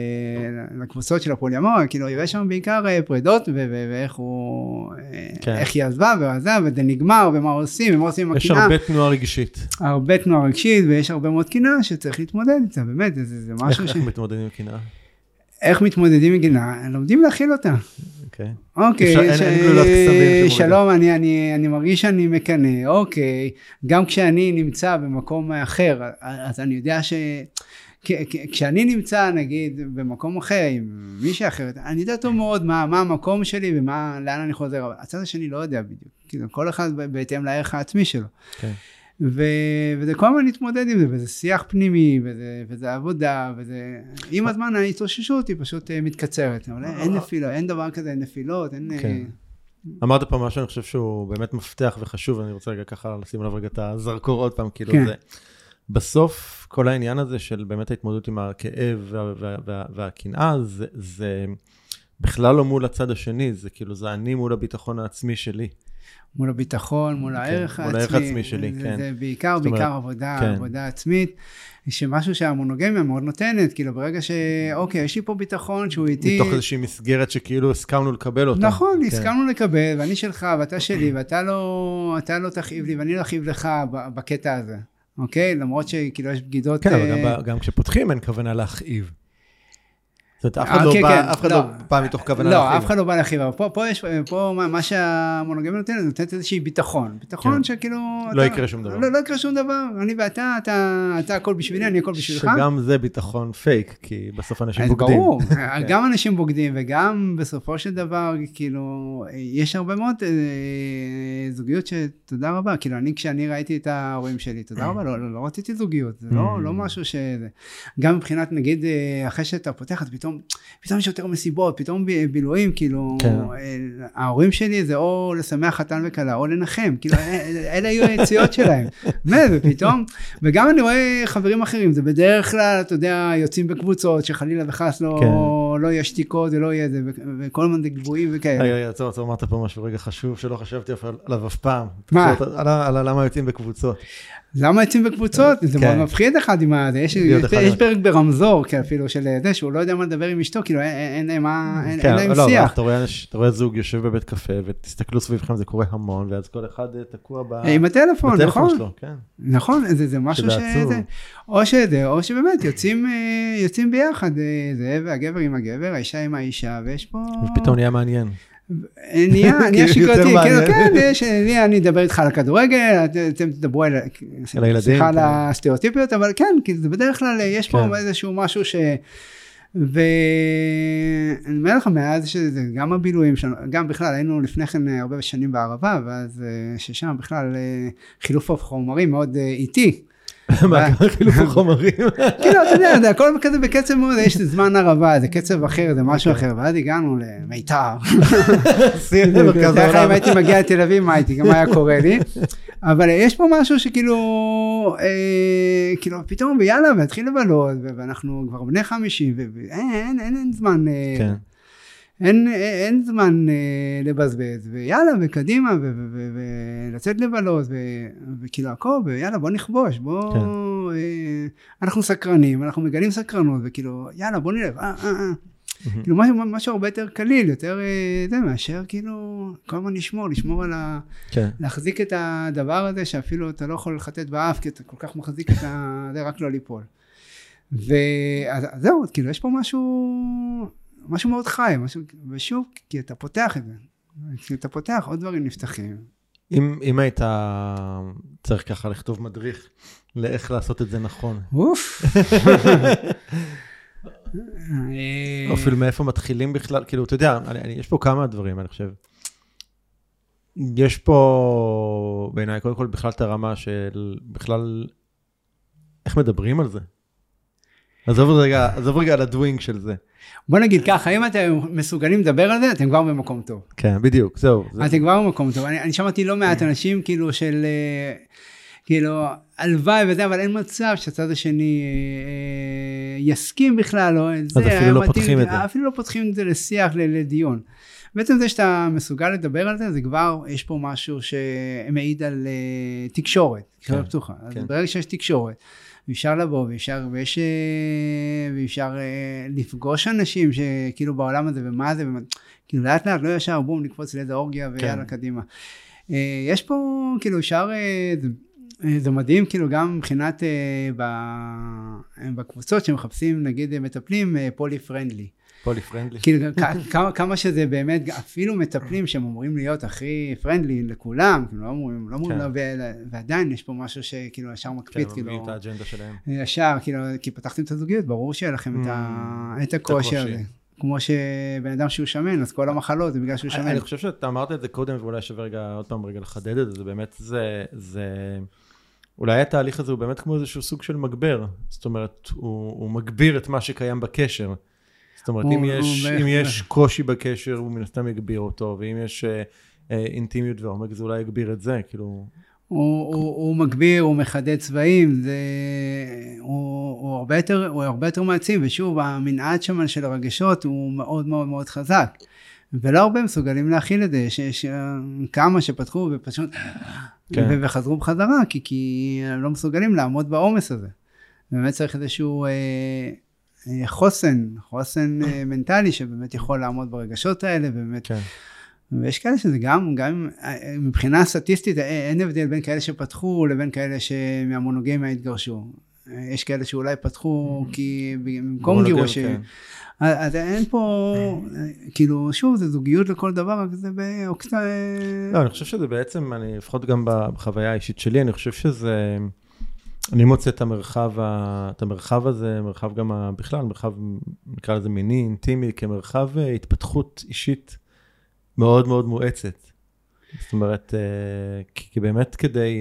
הקבוצות של הפוליאמוריה, כאילו יראה שם בעיקר פרידות, ואיך הוא, איך היא עזבה ועזב, וזה נגמר, ומה עושים, יש הרבה תנועה רגשית. הרבה תנועה רגשית, ויש הרבה מאוד קנאה שצריך להתמודד איתה, באמת, זה, זה משהו ש... איך מתמודדים עם קנאה? איך מתמודדים עם קנאה? לומדים להכיל אותה. אוקיי. אוקיי, ש... שלום, אני, אני, אני מרגיש שאני מקנא, אוקיי, גם כשאני נמצא במקום אחר, אז אני יודע ש... כשאני נמצא, נגיד, במקום אחר, עם מישהי אחרת, אני יודע טוב מאוד מה, מה המקום שלי ומה, לאן אני חוזר, אבל הצד השני לא יודע בדיוק, כאילו, כל אחד בהתאם לערך העצמי שלו. כן. ו- וזה כל הזמן להתמודד עם זה, וזה שיח פנימי, וזה, וזה עבודה, וזה, עם הזמן ההתאוששות היא פשוט מתקצרת, אבל אין נפילות, אין דבר כזה, נפילות, אין... כן. אמרת פה משהו, אני חושב שהוא באמת מפתח וחשוב, אני רוצה רגע ככה לשים עליו רגע את הזרקור עוד פעם, כאילו זה... בסוף, כל העניין הזה של באמת ההתמודדות עם הכאב והקנאה, זה, זה בכלל לא מול הצד השני, זה כאילו, זה אני מול הביטחון העצמי שלי. מול הביטחון, מול הערך העצמי. מול הערך העצמי שלי, כן. זה בעיקר, בעיקר עבודה, עבודה עצמית, שמשהו שהמונוגמיה מאוד נותנת, כאילו ברגע שאוקיי, יש לי פה ביטחון שהוא איתי... מתוך איזושהי מסגרת שכאילו הסכמנו לקבל אותה. נכון, הסכמנו לקבל, ואני שלך, ואתה שלי, ואתה לא, אתה לא תכאיב לי, ואני לא אכאיב לך בקטע הזה. אוקיי? למרות שכאילו יש בגידות... כן, אבל גם כשפותחים אין כוונה להכאיב. זאת אומרת, אף אחד לא בא מתוך כוונה להכאיב. לא, אף אחד לא בא להכאיב, אבל פה יש, פה מה שהמונוגמיה נותנת, נותנת איזושהי ביטחון. ביטחון שכאילו... לא יקרה שום דבר. לא יקרה שום דבר. אני ואתה, אתה הכל בשבילי, אני הכל בשבילך. שגם זה ביטחון פייק, כי בסוף אנשים בוגדים. ברור, גם אנשים בוגדים, וגם בסופו של דבר, כאילו, יש הרבה מאוד זוגיות שתודה רבה. כאילו, אני, כשאני ראיתי את ההורים שלי, תודה רבה, לא רציתי זוגיות. זה לא משהו ש... גם מבחינת, נגיד, אחרי שאתה פותחת, פתאום פתאום יש יותר מסיבות, פתאום בילויים, כאילו, ההורים שלי זה או לשמח חתן וכלה, או לנחם, כאילו, אלה היו היציאות שלהם. ופתאום, וגם אני רואה חברים אחרים, זה בדרך כלל, אתה יודע, יוצאים בקבוצות, שחלילה וחס לא יהיה שתיקות, זה לא יהיה זה, וכל הזמן גבוהים וכאלה. רגע, עצור, עצור, אמרת פה משהו רגע חשוב, שלא חשבתי עליו אף פעם. מה? על למה יוצאים בקבוצות. למה יוצאים בקבוצות? זה מאוד מפחיד אחד עם הזה, יש פרק ברמזור, אפילו של זה, שהוא לא יודע מה לדבר עם אשתו, כאילו אין להם שיח. אתה רואה זוג יושב בבית קפה, ותסתכלו סביבכם, זה קורה המון, ואז כל אחד תקוע עם הטלפון, נכון? כן. נכון, זה משהו שזה, או שזה, או שבאמת יוצאים ביחד, זה והגבר עם הגבר, האישה עם האישה, ויש פה... ופתאום נהיה מעניין. נהיה, נהיה שגרתי, כן, כן, אני אדבר איתך על הכדורגל, אתם תדברו על הילדים, סליחה על הסטריאוטיפיות, אבל כן, כי זה בדרך כלל, יש פה איזשהו משהו ש... ואני אומר לך, מאז שזה גם הבילויים שלנו, גם בכלל היינו לפני כן הרבה שנים בערבה, ואז ששם בכלל חילוף החומרים מאוד איטי. מה, חילוף החומרים? כאילו, אתה יודע, הכל כזה בקצב מאוד, יש זמן ערבה, זה קצב אחר, זה משהו אחר, ואז הגענו למיתר. אם הייתי מגיע לתל אביב, מה הייתי, גם היה קורה לי. אבל יש פה משהו שכאילו, כאילו, פתאום ויאללה, והתחיל לבלות, ואנחנו כבר בני חמישים, ואין, אין זמן, אין, אין זמן לבזבז, ויאללה, וקדימה, ולצאת לבלות, וכאילו הכל, ויאללה, בוא נכבוש, בוא, אנחנו סקרנים, אנחנו מגלים סקרנות, וכאילו, יאללה, בוא נלב, אה, אה, אה. כאילו משהו, משהו הרבה יותר קליל, יותר, זה מאשר כאילו, כל הזמן לשמור, לשמור על ה... להחזיק את הדבר הזה, שאפילו אתה לא יכול לחטט באף, כי אתה כל כך מחזיק את זה, רק לא ליפול. וזהו, כאילו, יש פה משהו, משהו מאוד חי, משהו, ושוב, כי אתה פותח את זה. כי אתה פותח, עוד דברים נפתחים. אם, אם היית צריך ככה לכתוב מדריך, לאיך לעשות את זה נכון. אוף. או אפילו מאיפה מתחילים בכלל, כאילו, אתה יודע, יש פה כמה דברים, אני חושב. יש פה, בעיניי, קודם כל, בכלל את הרמה של, בכלל, איך מדברים על זה? עזוב רגע, עזוב רגע על הדווינג של זה. בוא נגיד ככה, אם אתם מסוגלים לדבר על זה, אתם כבר במקום טוב. כן, בדיוק, זהו. אתם כבר במקום טוב. אני, אני שמעתי לא מעט אנשים, כאילו, של, כאילו, הלוואי וזה, אבל אין מצב שהצד השני אה, יסכים בכלל, או את זה. אז אפילו לא פותחים את זה. אפילו לא פותחים את זה לשיח, לדיון. בעצם זה שאתה מסוגל לדבר על זה, זה כבר, יש פה משהו שמעיד על uh, תקשורת, תקשורת פתוחה. אז ברגע שיש תקשורת, ואפשר לבוא, ואפשר, ויש, ואפשר לפגוש אנשים שכאילו בעולם הזה, ומה זה, כאילו לאט לאט, לא ישר, בום, נקפוץ לאיזה אורגיה, ויאללה קדימה. יש פה, כאילו, אפשר, זה מדהים, כאילו, גם מבחינת, בקבוצות שמחפשים, נגיד, מטפלים, פולי פרנדלי. פולי פרנדלי. כאילו, כמה, כמה שזה באמת, אפילו מטפלים שהם אמורים להיות הכי פרנדלי לכולם, כאילו, לא אמורים, לא אמורים, ועדיין יש פה משהו שכאילו, ישר מקפיץ, כאילו, מביאים את האג'נדה שלהם. ישר, כאילו, כי פתחתם את הזוגיות, ברור שיהיה לכם את הקושי הזה. כמו שבן אדם שהוא שמן, אז כל המחלות זה בגלל שהוא שמן. אני חושב שאתה אמרת את זה קודם, ואולי שווה רגע, עוד פעם רגע לחדד את זה, זה באמת, זה, זה, אולי התהליך הזה הוא באמת כמו איזשהו סוג של מגבר, זאת אומרת, הוא, הוא מגביר את מה שקיים בקשר. זאת אומרת, אם יש, אם יש קושי בקשר, הוא מן הסתם יגביר אותו, ואם יש אינטימיות ועומק, זה אולי יגביר את זה, כאילו... הוא, הוא, הוא מגביר, הוא מחדד צבעים, זה, הוא, הוא הרבה יותר, הוא הרבה יותר מעצים, ושוב, המנעד שמן של הרגשות הוא מאוד מאוד מאוד חזק, ולא הרבה מסוגלים להכיל את זה, יש, יש כמה שפתחו ופשוט, כן. ו, וחזרו בחזרה, כי, כי לא מסוגלים לעמוד בעומס הזה. באמת צריך איזשהו אה, חוסן, חוסן אה, מנטלי, שבאמת יכול לעמוד ברגשות האלה, באמת, כן. ויש כאלה שזה גם, גם מבחינה סטטיסטית, אין הבדל בין כאלה שפתחו לבין כאלה שמהמונוגמיה התגרשו. יש כאלה שאולי פתחו כי במקום גירושים. אז אין פה, כאילו, שוב, זה זוגיות לכל דבר, רק זה בעוקצה... לא, אני חושב שזה בעצם, אני לפחות גם בחוויה האישית שלי, אני חושב שזה, אני מוצא את המרחב, את המרחב הזה, מרחב גם בכלל, מרחב, נקרא לזה מיני, אינטימי, כמרחב התפתחות אישית, מאוד מאוד מואצת. זאת אומרת, כי, כי באמת כדי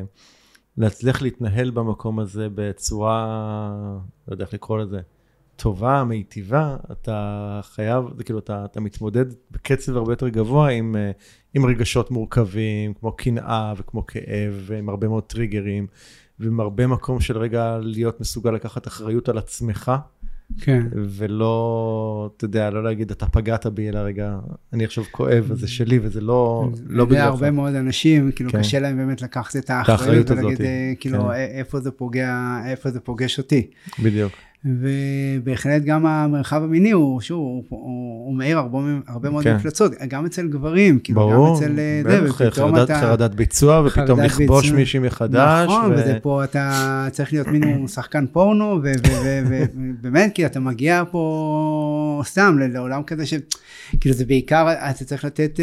להצליח להתנהל במקום הזה בצורה, לא יודע איך לקרוא לזה, טובה, מיטיבה, אתה חייב, זה כאילו, אתה, אתה מתמודד בקצב הרבה יותר גבוה עם, עם רגשות מורכבים, כמו קנאה וכמו כאב, ועם הרבה מאוד טריגרים, ועם הרבה מקום של רגע להיות מסוגל לקחת אחריות על עצמך, כן. ולא, אתה יודע, לא להגיד, אתה פגעת בי, אלא רגע, אני עכשיו כואב, וזה שלי, וזה לא, לא בגלל. הרבה מאוד אנשים, כאילו, קשה להם באמת לקחת את האחריות, ולהגיד, כאילו, איפה זה פוגע, איפה זה פוגש אותי. בדיוק. ובהחלט גם המרחב המיני הוא, שוב, הוא, הוא, הוא מאיר הרבה, הרבה מאוד כן. מפלצות, גם אצל גברים, כאילו, ברור, גם אצל בטח, זה, חרדת, אתה... חרדת ביצוע, ופתאום לכבוש ביצוע. מישהי מחדש. נכון, ו... וזה פה, אתה צריך להיות מינימום שחקן פורנו, ובאמת, כי אתה מגיע פה סתם לעולם כזה, ש... כאילו זה בעיקר, אתה צריך לתת...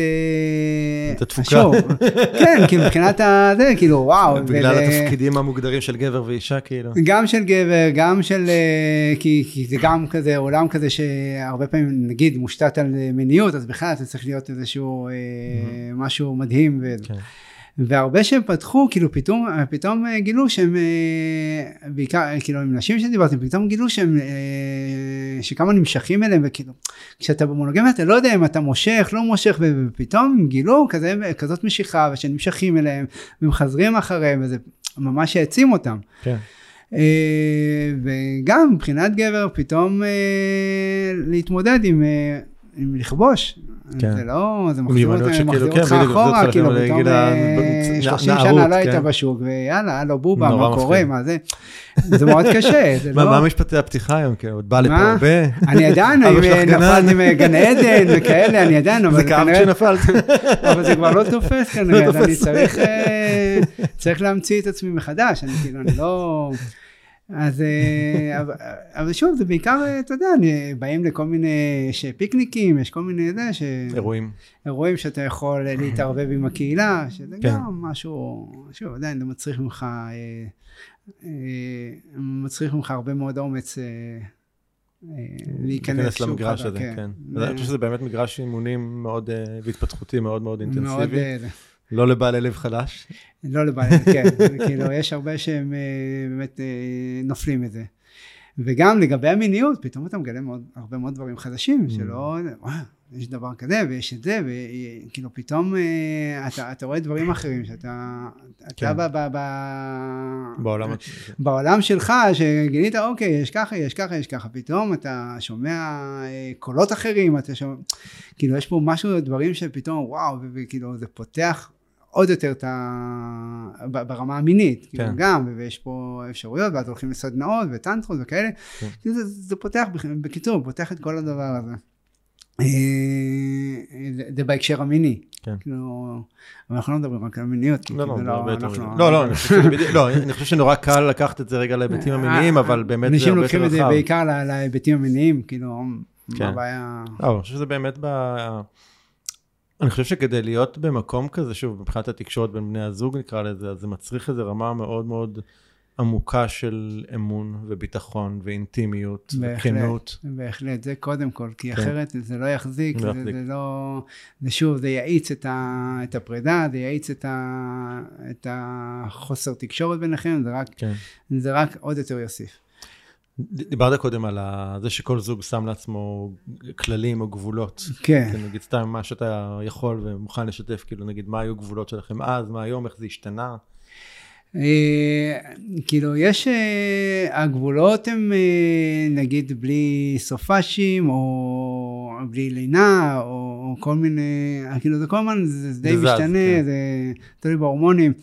את התפוקה. כן, כאילו מבחינת זה, כאילו, וואו. בגלל ול... התפקידים המוגדרים של גבר ואישה, כאילו. גם של גבר, גם של... כי, כי זה גם כזה, עולם כזה שהרבה פעמים, נגיד, מושתת על מיניות, אז בכלל זה צריך להיות איזשהו mm-hmm. משהו מדהים. ו... כן. והרבה שהם פתחו, כאילו פתאום, פתאום גילו שהם, בעיקר, כאילו עם נשים שדיברתם, פתאום גילו שהם, שכמה נמשכים אליהם, וכאילו, כשאתה במונוגמיה, אתה לא יודע אם אתה מושך, לא מושך, ופתאום גילו כזה, כזאת משיכה, ושנמשכים אליהם, ומחזרים אחריהם, וזה ממש העצים אותם. כן. וגם מבחינת גבר, פתאום להתמודד עם, עם לכבוש, זה לא, זה מחזיר אותך אחורה, כאילו פתאום שלושים שנה לא היית בשוק, ויאללה, הלו בובה, מה קורה, מה זה, זה מאוד קשה. מה משפטי הפתיחה היום, כאילו, עוד בא לפה הרבה? אני עדיין, נפלת עם גן עדן וכאלה, אני עדיין, זה כאב שנפלת. אבל זה כבר לא תופס כנראה, אני צריך להמציא את עצמי מחדש, אני כאילו, אני לא... אז, אבל שוב, זה בעיקר, אתה יודע, באים לכל מיני פיקניקים, יש כל מיני, זה, ש... אירועים. אירועים שאתה יכול להתערבב עם הקהילה, שזה גם משהו, שוב, עדיין, זה מצריך ממך, מצריך ממך הרבה מאוד אומץ להיכנס למגרש הזה, כן. אני חושב שזה באמת מגרש אימונים מאוד, והתפתחותי מאוד מאוד אינטנסיבי. לא לבעלי לב חדש? לא לבעלי לב, כן. כאילו, יש הרבה שהם באמת נופלים את זה. וגם לגבי המיניות, פתאום אתה מגלה מאוד, הרבה מאוד דברים חדשים, שלא, וואו, יש דבר כזה, ויש את זה, וכאילו פתאום אתה, אתה רואה דברים אחרים, שאתה, אתה ב, ב, ב, בעולם, בעולם שלך, שגילית, אוקיי, יש ככה, יש ככה, יש ככה, פתאום אתה שומע קולות אחרים, אתה שומע, כאילו יש פה משהו, דברים שפתאום, וואו, וכאילו זה פותח עוד יותר את ה... ברמה המינית, כאילו גם, ויש פה אפשרויות, ואז הולכים לסדנאות וטנטרות וכאלה, כאילו זה, זה פותח, בקיצור, פותח את כל הדבר הזה. זה בהקשר המיני. כאילו, אבל אנחנו לא מדברים רק על מיניות. לא, לא, לא, אני חושב שנורא קל לקחת את זה רגע להיבטים המיניים, אבל באמת זה אנשים לוקחים את זה בעיקר להיבטים המיניים, כאילו, מה הבעיה? לא, אני חושב שזה באמת בעיה... אני חושב שכדי להיות במקום כזה, שוב, מבחינת התקשורת בין בני הזוג נקרא לזה, אז זה מצריך איזו רמה מאוד מאוד עמוקה של אמון וביטחון ואינטימיות וכנות. בהחלט, זה קודם כל, כי אחרת זה לא יחזיק, זה לא, זה שוב, זה יעיץ את הפרידה, זה יעיץ את החוסר תקשורת ביניכם, זה רק עוד יותר יוסיף. דיברת קודם על זה שכל זוג שם לעצמו כללים או גבולות. כן. נגיד סתם מה שאתה יכול ומוכן לשתף, כאילו נגיד מה היו גבולות שלכם אז, מה היום, איך זה השתנה? כאילו יש, הגבולות הם נגיד בלי סופשים או בלי לינה או כל מיני, כאילו זה כל הזמן, זה די משתנה, זה תלוי בהורמונים,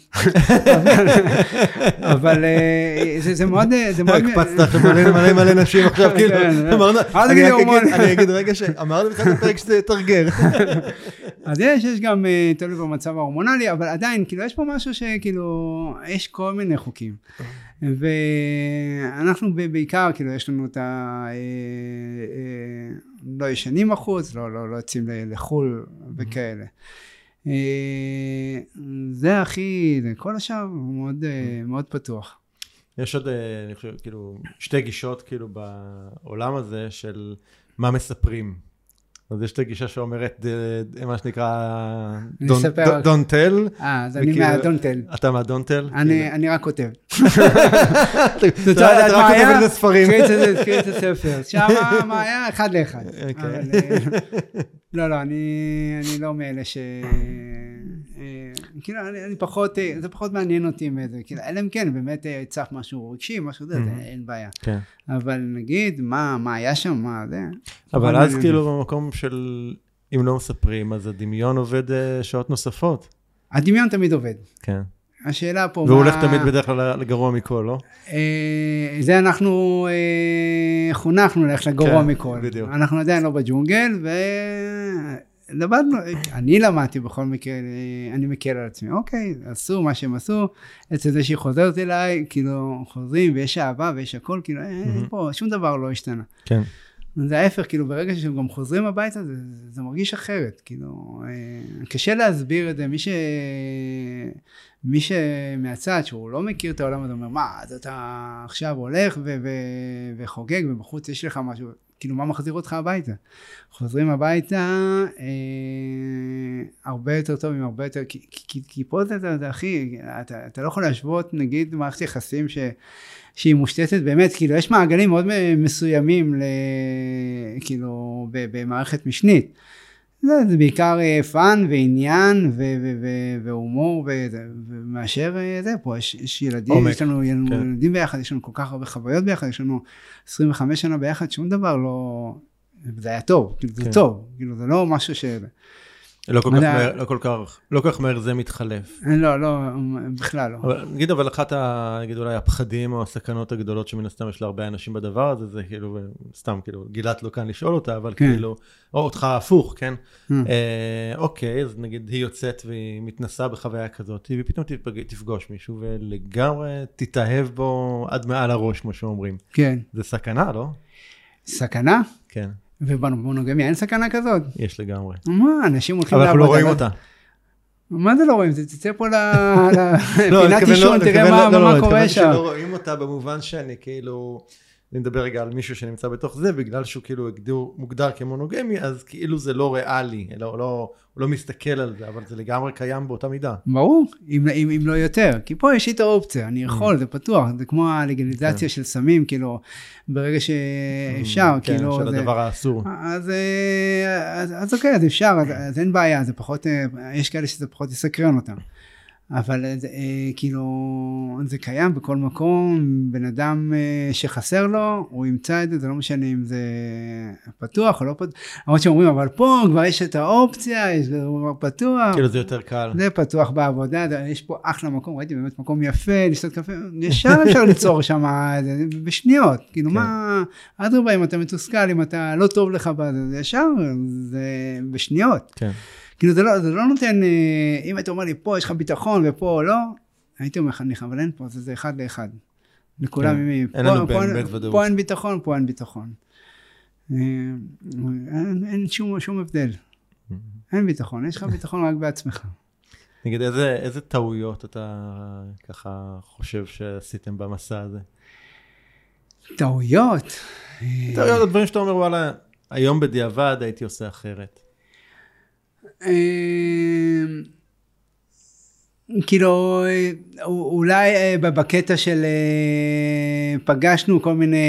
אבל זה מאוד, זה מאוד... הקפצת לכם מלא מלא נשים עכשיו, כאילו, אני אגיד רגע שאמרנו לך בפרק שזה תרגר. אז יש, יש גם תלוי במצב ההורמונלי, אבל עדיין, כאילו יש פה משהו שכאילו, יש כל מיני חוקים, ואנחנו בעיקר, כאילו יש לנו את ה... לא ישנים החוץ, לא, לא, לא יוצאים לחול וכאלה. זה הכי, כל השאר הוא מאוד, מאוד פתוח. יש עוד, אני חושב, כאילו, שתי גישות, כאילו, בעולם הזה של מה מספרים. אז יש את הגישה שאומרת, מה שנקרא, don't tell. אה, אז אני מה-don't tell. אתה מה-don't tell? אני רק כותב. אתה רק כותב את ספרים. קריא את הספר. שם מה היה? אחד לאחד. לא, לא, אני לא מאלה ש... כאילו, אני פחות, זה פחות מעניין אותי מזה. כאילו, אלא אם כן, באמת צריך משהו רגשי, משהו זה, אין בעיה. אבל נגיד, מה היה שם, מה זה? אבל אז כאילו במקום של, אם לא מספרים, אז הדמיון עובד שעות נוספות. הדמיון תמיד עובד. כן. השאלה פה... והוא הולך תמיד בדרך כלל לגרוע מכל, לא? זה אנחנו חונכנו ללכת לגרוע מכל. בדיוק. אנחנו עדיין לא בג'ונגל, ולמדנו, אני למדתי בכל מקרה, אני מקל על עצמי, אוקיי, עשו מה שהם עשו, אצל זה שהיא חוזרת אליי, כאילו חוזרים, ויש אהבה ויש הכל, כאילו אין פה, שום דבר לא השתנה. כן. זה ההפך, כאילו ברגע שהם גם חוזרים הביתה, זה, זה מרגיש אחרת, כאילו, קשה להסביר את זה, מי ש... מי שמהצד, שהוא לא מכיר את העולם, אתה אומר, מה, אז אתה עכשיו הולך ו- ו- וחוגג, ובחוץ יש לך משהו, כאילו, מה מחזיר אותך הביתה? חוזרים הביתה, אה, הרבה יותר טוב, עם הרבה יותר, כי, כי, כי פה זה, זה, זה הכי, אתה, אתה לא יכול להשוות, נגיד, מערכת יחסים ש... שהיא מושתתת באמת, כאילו, יש מעגלים מאוד מסוימים, ל, כאילו, במערכת משנית. זה, זה בעיקר פאן ועניין ו, ו, ו, והומור, ו, ומאשר זה, פה יש, יש ילדים, עומק, יש לנו ילדים, כן. ילדים ביחד, יש לנו כל כך הרבה חוויות ביחד, יש לנו עשרים וחמש שנה ביחד, שום דבר לא, זה היה טוב, כאילו, כן. זה טוב, כאילו, זה לא משהו ש... לא כל, כך מהר, לא, כל כך, לא כל כך מהר זה מתחלף. לא, לא, בכלל לא. אבל, נגיד, אבל אחת ה, נגיד, אולי הפחדים או הסכנות הגדולות שמן הסתם יש להרבה אנשים בדבר הזה, זה כאילו, סתם, כאילו, גילת לא כאן לשאול אותה, אבל כן. כאילו, או אותך הפוך, כן? אה, אוקיי, אז נגיד, היא יוצאת והיא מתנסה בחוויה כזאת, ופתאום תפג, תפגוש מישהו, ולגמרי תתאהב בו עד מעל הראש, כמו שאומרים. כן. זה סכנה, לא? סכנה? כן. ובמונוגמיה אין סכנה כזאת? יש לגמרי. מה, אנשים הולכים לעבוד. אבל אנחנו לא רואים אותה. מה זה לא רואים? תצא פה לפינת אישון, תראה מה קורה שם. שלא רואים אותה במובן שאני כאילו, אני מדבר רגע על מישהו שנמצא בתוך זה, בגלל שהוא כאילו מוגדר כמונוגמי, אז כאילו זה לא ריאלי, הוא לא מסתכל על זה, אבל זה לגמרי קיים באותה מידה. ברור, אם לא יותר, כי פה יש את האופציה, אני יכול, זה פתוח, זה כמו הלגליזציה של סמים, כאילו, ברגע שאפשר, כאילו... כן, של הדבר האסור. אז אוקיי, אז אפשר, אז אין בעיה, זה פחות, יש כאלה שזה פחות יסקרן אותם. אבל כאילו, זה קיים בכל מקום, בן אדם שחסר לו, הוא ימצא את זה, זה לא משנה אם זה פתוח או לא פתוח, למרות שאומרים, אבל פה כבר יש את האופציה, יש כבר פתוח. כאילו זה יותר קל. זה פתוח בעבודה, יש פה אחלה מקום, ראיתי באמת מקום יפה, לשתות קפה, ישר אפשר ליצור שם בשניות, כאילו מה, עד רבה אם אתה מתוסכל, אם אתה לא טוב לך, זה ישר, זה בשניות. כן. כאילו זה לא, זה לא נותן, אם אתה אומר לי, פה יש לך ביטחון ופה לא, הייתי אומר לך, אבל אין פה, זה, זה אחד לאחד. לכולם, כן. מי, אין פה, לנו פה, באמת פה, ודאות. פה אין ביטחון, פה אין ביטחון. אין, אין שום, שום הבדל. אין ביטחון, יש לך ביטחון רק בעצמך. נגיד, איזה, איזה טעויות אתה ככה חושב שעשיתם במסע הזה? טעויות? טעויות, הדברים שאתה אומר, וואלה, היום בדיעבד הייתי עושה אחרת. כאילו אולי בקטע של פגשנו כל מיני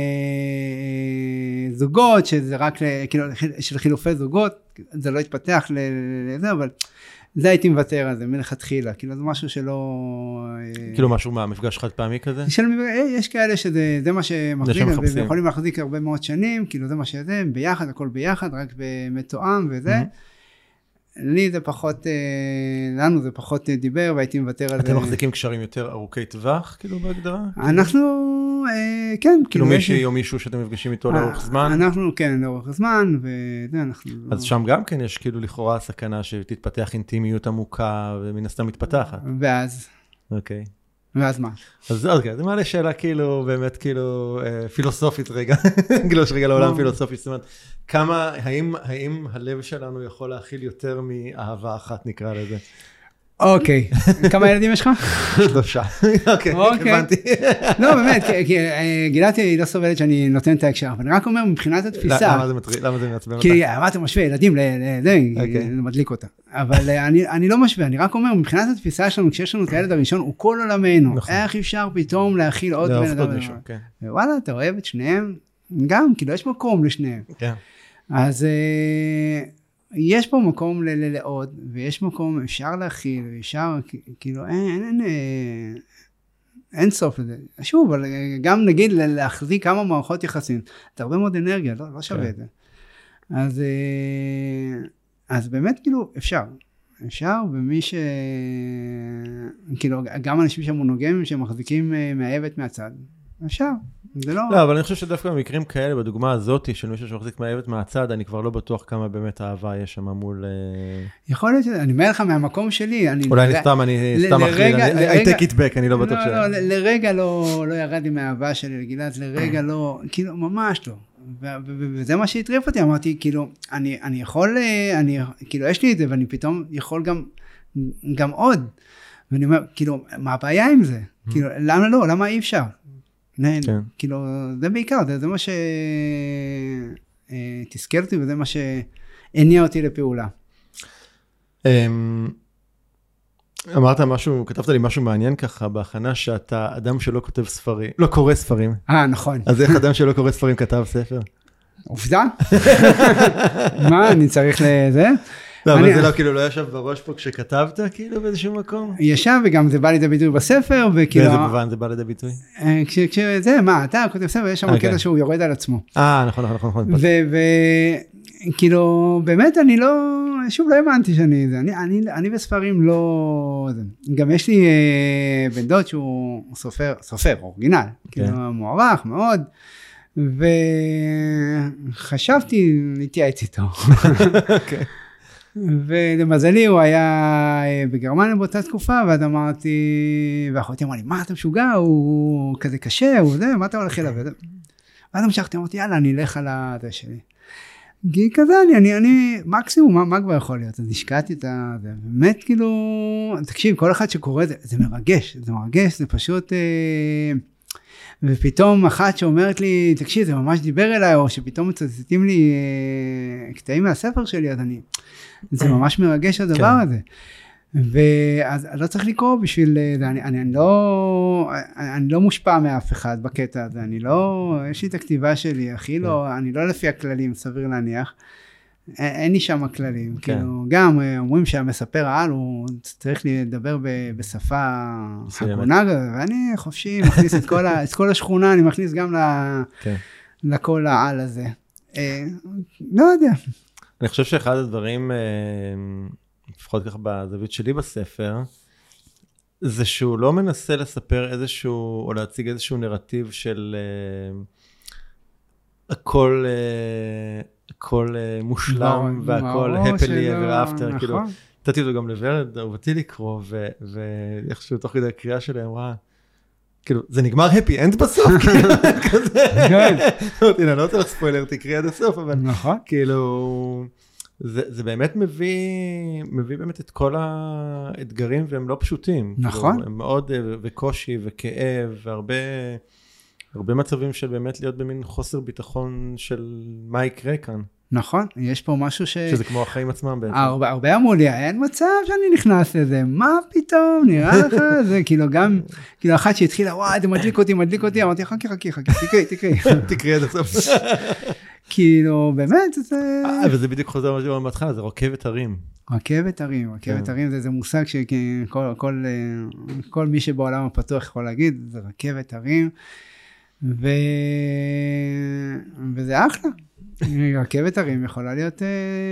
זוגות שזה רק כאילו של חילופי זוגות, זה לא התפתח לזה, אבל זה הייתי מוותר על זה מלכתחילה, כאילו זה משהו שלא כאילו משהו מה, מפגש חד פעמי כזה? יש כאלה שזה מה שמחזיק, ויכולים להחזיק הרבה מאוד שנים, כאילו זה מה שזה, ביחד, הכל ביחד, רק במתואם וזה. לי זה פחות, לנו זה פחות דיבר, והייתי מוותר על זה. אתם מחזיקים קשרים יותר ארוכי טווח, כאילו בהגדרה? אנחנו, כן. כאילו מישהי או מישהו שאתם מפגשים איתו לאורך זמן? אנחנו, כן, לאורך זמן, וזה אנחנו... אז שם גם כן יש כאילו לכאורה סכנה שתתפתח אינטימיות עמוקה, ומן הסתם מתפתחת. ואז? אוקיי. ואז מה? אז אוקיי, זה מעלה שאלה כאילו, באמת כאילו, פילוסופית רגע, גלוש רגע לעולם פילוסופי, זאת אומרת, כמה, האם, האם הלב שלנו יכול להכיל יותר מאהבה אחת, נקרא לזה? אוקיי, כמה ילדים יש לך? שלושה, אוקיי, הבנתי. לא, באמת, כי גילת היא לא סובלת שאני נותן את ההקשר, אבל אני רק אומר מבחינת התפיסה. למה זה מעצבן אותך? כי מה אתה משווה, ילדים, זה מדליק אותה. אבל אני לא משווה, אני רק אומר, מבחינת התפיסה שלנו, כשיש לנו את הילד הראשון, הוא כל עולמנו. איך אפשר פתאום להכיל עוד בן אדם? ווואלה, אתה אוהב את שניהם? גם, כאילו יש מקום לשניהם. אז... יש פה מקום לעוד, ויש מקום, אפשר להכיל, אפשר, כאילו, אין, אין, אין, אין סוף לזה. שוב, אבל גם נגיד להחזיק כמה מערכות יחסים, זה הרבה מאוד אנרגיה, לא, לא שווה את זה. אז, אז באמת, כאילו, אפשר. אפשר, ומי ש... כאילו, גם אנשים שמונוגמים, שמחזיקים מהאהבת מהצד, אפשר. זה לא... לא, אבל אני חושב שדווקא במקרים כאלה, בדוגמה הזאת, של מישהו שמחזיק מהאהבת מהצד, אני כבר לא בטוח כמה באמת אהבה יש שם מול... יכול להיות, אני אומר לך מהמקום שלי, אני... אולי אני סתם, אני סתם אחריל, I take it back, אני לא בטוח ש... לא, לרגע לא ירד לי מהאהבה שלי לגלעד, לרגע לא, כאילו, ממש לא. וזה מה שהטריף אותי, אמרתי, כאילו, אני, אני יכול, אני, כאילו, יש לי את זה, ואני פתאום יכול גם, גם עוד, ואני אומר, כאילו, מה הבעיה עם זה? כאילו, למה לא? למה אי אפשר? כאילו, זה בעיקר, זה מה שתסכל אותי, וזה מה שהניע אותי לפעולה. אמרת משהו, כתבת לי משהו מעניין ככה, בהכנה שאתה אדם שלא כותב ספרים, לא קורא ספרים. אה, נכון. אז איך אדם שלא קורא ספרים כתב ספר? עובדה? מה, אני צריך לזה? לא, אבל זה לא, כאילו, לא ישב בראש פה כשכתבת, כאילו, באיזשהו מקום? ישב, וגם זה בא לידי ביטוי בספר, וכאילו... באיזה מובן זה בא לידי ביטוי? כשזה, מה, אתה כותב ספר, יש שם קטע שהוא יורד על עצמו. אה, נכון, נכון, נכון. וכאילו, באמת אני לא, שוב לא האמנתי שאני, אני בספרים לא... גם יש לי בן דוד שהוא סופר, סופר, אורגינל, כאילו, מוערך מאוד, וחשבתי, להתייעץ איתו. אוקיי. ולמזלי הוא היה בגרמניה באותה תקופה, ואז אמרתי, ואחותי אמרה לי, מה אתה משוגע, הוא כזה קשה, הוא זה, מה אתה הולך אליו? ואז המשכתי, אמרתי, יאללה, אני אלך על הזה שלי. כי כזה, אני, אני, אני, מקסימום, מה, מה כבר יכול להיות? אז השקעתי את זה, באמת כאילו, תקשיב, כל אחד שקורא זה, זה מרגש, זה מרגש, זה פשוט, אה, ופתאום אחת שאומרת לי, תקשיב, זה ממש דיבר אליי, או שפתאום מצטטים לי אה, קטעים מהספר שלי, אז אני, זה ממש מרגש הדבר הזה. ואז לא צריך לקרוא בשביל זה, אני, אני, אני, לא, אני לא מושפע מאף אחד בקטע הזה, אני לא, יש לי את הכתיבה שלי, הכי לא, אני לא לפי הכללים, סביר להניח, אין, אין לי שם הכללים, כאילו, גם אומרים שהמספר העל, הוא צריך לדבר ב, בשפה הגונה, ואני חופשי, מכניס את כל, ה, את כל השכונה, אני מכניס גם לכל העל הזה. לא יודע. אני חושב שאחד הדברים, לפחות ככה בזווית שלי בספר, זה שהוא לא מנסה לספר איזשהו, או להציג איזשהו נרטיב של הכל, הכל מושלם, והכל happily ever after, כאילו, נתתי אותו גם לוורד, אהובתי לקרוא, ואיכשהו תוך כדי הקריאה שלי אמרה, כאילו, זה נגמר happy end בסוף, כאילו, כזה. הנה, אני לא רוצה לך ספוילר, תקריא עד הסוף, אבל כאילו, זה באמת מביא, מביא באמת את כל האתגרים, והם לא פשוטים. נכון. הם מאוד, וקושי, וכאב, והרבה, הרבה מצבים של באמת להיות במין חוסר ביטחון של מה יקרה כאן. נכון, יש פה משהו ש... שזה כמו החיים עצמם בעצם. הרבה, הרבה אמרו לי, אין מצב שאני נכנס לזה, מה פתאום, נראה לך? זה כאילו גם, כאילו אחת שהתחילה, וואי, זה מדליק אותי, מדליק אותי, אמרתי, חכי, חכי, חכי, תקראי, תקראי. תקראי עד הסוף. כאילו, באמת, זה... וזה בדיוק חוזר משהו בהתחלה, זה רכבת הרים. רכבת הרים, רכבת הרים, זה מושג שכל מי שבעולם הפתוח יכול להגיד, זה רכבת הרים, וזה אחלה. רכבת הרים יכולה להיות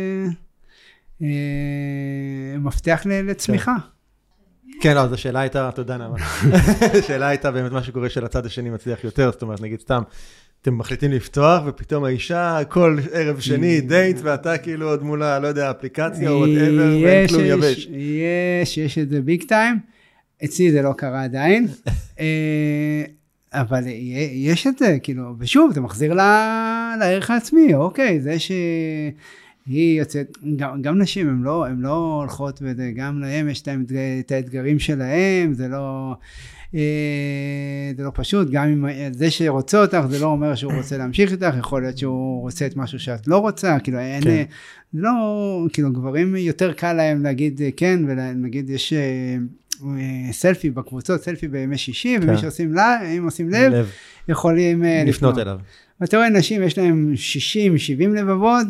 מפתח לצמיחה. כן, לא, אז השאלה הייתה, תודה נעמה. השאלה הייתה באמת מה שקורה של הצד השני מצליח יותר, זאת אומרת, נגיד סתם, אתם מחליטים לפתוח, ופתאום האישה, כל ערב שני, דייט, ואתה כאילו עוד מול, לא יודע, אפליקציה או whatever, ואין כלום יבש. יש, יש את זה ביג טיים. אצלי זה לא קרה עדיין. אבל יש את זה, כאילו, ושוב, זה מחזיר לערך העצמי, אוקיי, זה שהיא יוצאת, גם, גם נשים, הן לא, הן לא הולכות וזה, גם להם יש את האתגרים שלהם, זה לא, זה לא פשוט, גם אם זה שרוצה אותך, זה לא אומר שהוא רוצה להמשיך איתך, יכול להיות שהוא רוצה את משהו שאת לא רוצה, כאילו, אין, זה לא, כאילו, גברים יותר קל להם להגיד כן, ונגיד יש... סלפי בקבוצות, סלפי בימי שישי, ומי שעושים לה, אם עושים לב, יכולים לפנות אליו. ואתה רואה, נשים יש להם שישים שבעים לבבות,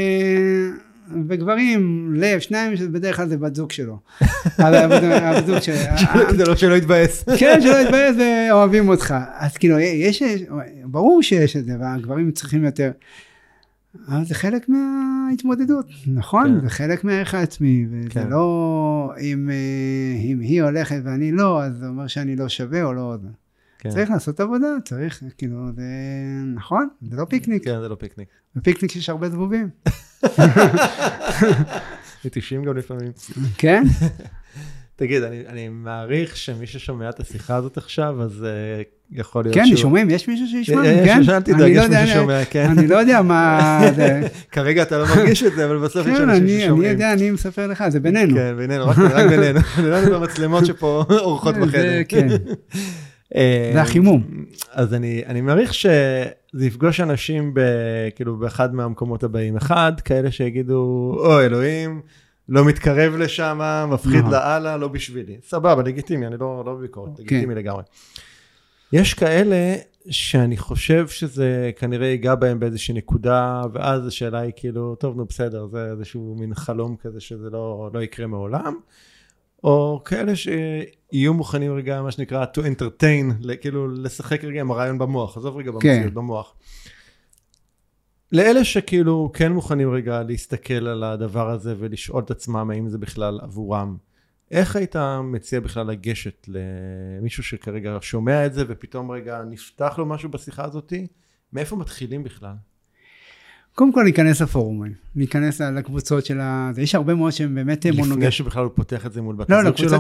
וגברים, לב, שניים, בדרך כלל זה בת זוג שלו. הבת זוג שלו. כדי שלא יתבאס. כן, שלא יתבאס, ואוהבים אותך. אז כאילו, יש, ברור שיש את זה, והגברים צריכים יותר... אבל זה חלק מההתמודדות, נכון? זה חלק מהערך העצמי, וזה לא, אם היא הולכת ואני לא, אז זה אומר שאני לא שווה או לא. צריך לעשות עבודה, צריך, כאילו, זה נכון? זה לא פיקניק. כן, זה לא פיקניק. בפיקניק יש הרבה זבובים. מתישים גם לפעמים. כן? תגיד, אני מעריך שמי ששומע את השיחה הזאת עכשיו, אז יכול להיות כן, שהוא... שומעים, יש מישהו שישמע? יש, כן? שאל תדאג, יש מישהו ששומע, כן. אני לא יודע מה זה. כרגע אתה לא מרגיש את זה, אבל בסוף יש אנשים ששומעים. כן, אני יודע, אני מספר לך, זה בינינו. כן, בינינו, רק בינינו. בינינו במצלמות שפה אורחות בחדר. כן. זה החימום. אז אני מעריך שזה יפגוש אנשים כאילו באחד מהמקומות הבאים. אחד, כאלה שיגידו, או אלוהים, לא מתקרב לשם, מפחיד לאללה, לא בשבילי. סבבה, לגיטימי, אני לא בביקורת, לגיטימי לגמרי. יש כאלה שאני חושב שזה כנראה ייגע בהם באיזושהי נקודה, ואז השאלה היא כאילו, טוב, נו בסדר, זה איזשהו מין חלום כזה שזה לא, לא יקרה מעולם, או כאלה שיהיו מוכנים רגע, מה שנקרא, to entertain, כאילו לשחק רגע עם הרעיון במוח, עזוב רגע במציאות, כן. במוח. לאלה שכאילו כן מוכנים רגע להסתכל על הדבר הזה ולשאול את עצמם האם זה בכלל עבורם, איך היית מציע בכלל לגשת למישהו שכרגע שומע את זה ופתאום רגע נפתח לו משהו בשיחה הזאת? מאיפה מתחילים בכלל? קודם כל להיכנס לפורומים, להיכנס לקבוצות של ה... יש הרבה מאוד שהם באמת מונוגמים. לפני שבכלל הוא פותח את זה מול בת הזוג שלו? לא, לקבוצות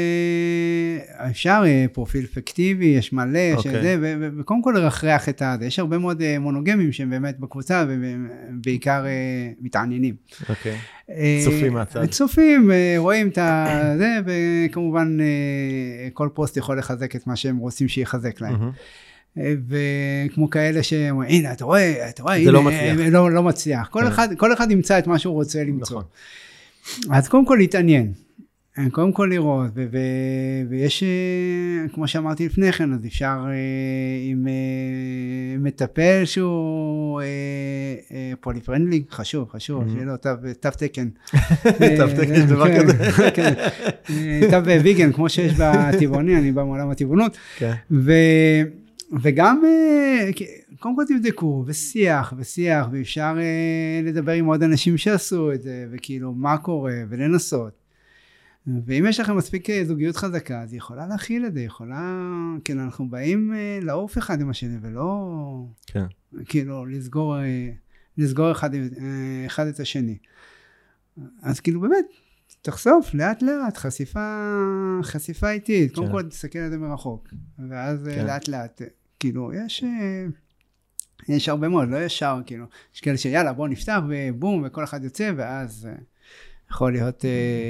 אפשר, פרופיל פיקטיבי, יש מלא, שזה, וקודם כל לרחרח את זה. יש הרבה מאוד מונוגמים שהם באמת בקבוצה, ובעיקר מתעניינים. אוקיי. צופים מהצד. צופים, רואים את זה, וכמובן כל פוסט יכול לחזק את מה שהם רוצים שיחזק להם. וכמו כאלה שאומרים, הנה, אתה רואה, אתה רואה, זה לא מצליח. לא, לא מצליח. כל אחד, כל אחד ימצא את מה שהוא רוצה למצוא. אז קודם כל להתעניין, קודם כל לראות, ויש, כמו שאמרתי לפני כן, אז אפשר עם מטפל שהוא פוליפרנדלי, חשוב, חשוב, שיהיה לו תו תקן. תו תקן, דבר כזה. תו ויגן, כמו שיש בטבעוני, אני בא מעולם הטבעונות. ו... וגם, קודם כל תבדקו, ושיח, ושיח, ואפשר לדבר עם עוד אנשים שעשו את זה, וכאילו מה קורה, ולנסות. ואם יש לכם מספיק זוגיות חזקה, אז היא יכולה להכיל את זה, יכולה, כאילו אנחנו באים לעוף אחד עם השני, ולא, כן. כאילו, לסגור, לסגור אחד, אחד את השני. אז כאילו באמת, תחשוף לאט לאט, חשיפה, חשיפה איטית, קודם כל תסתכל על זה מרחוק, ואז לאט לאט, כאילו, יש, יש הרבה מאוד, לא ישר, כאילו, יש כאלה שיאללה, בוא נפתח, ובום, וכל אחד יוצא, ואז יכול להיות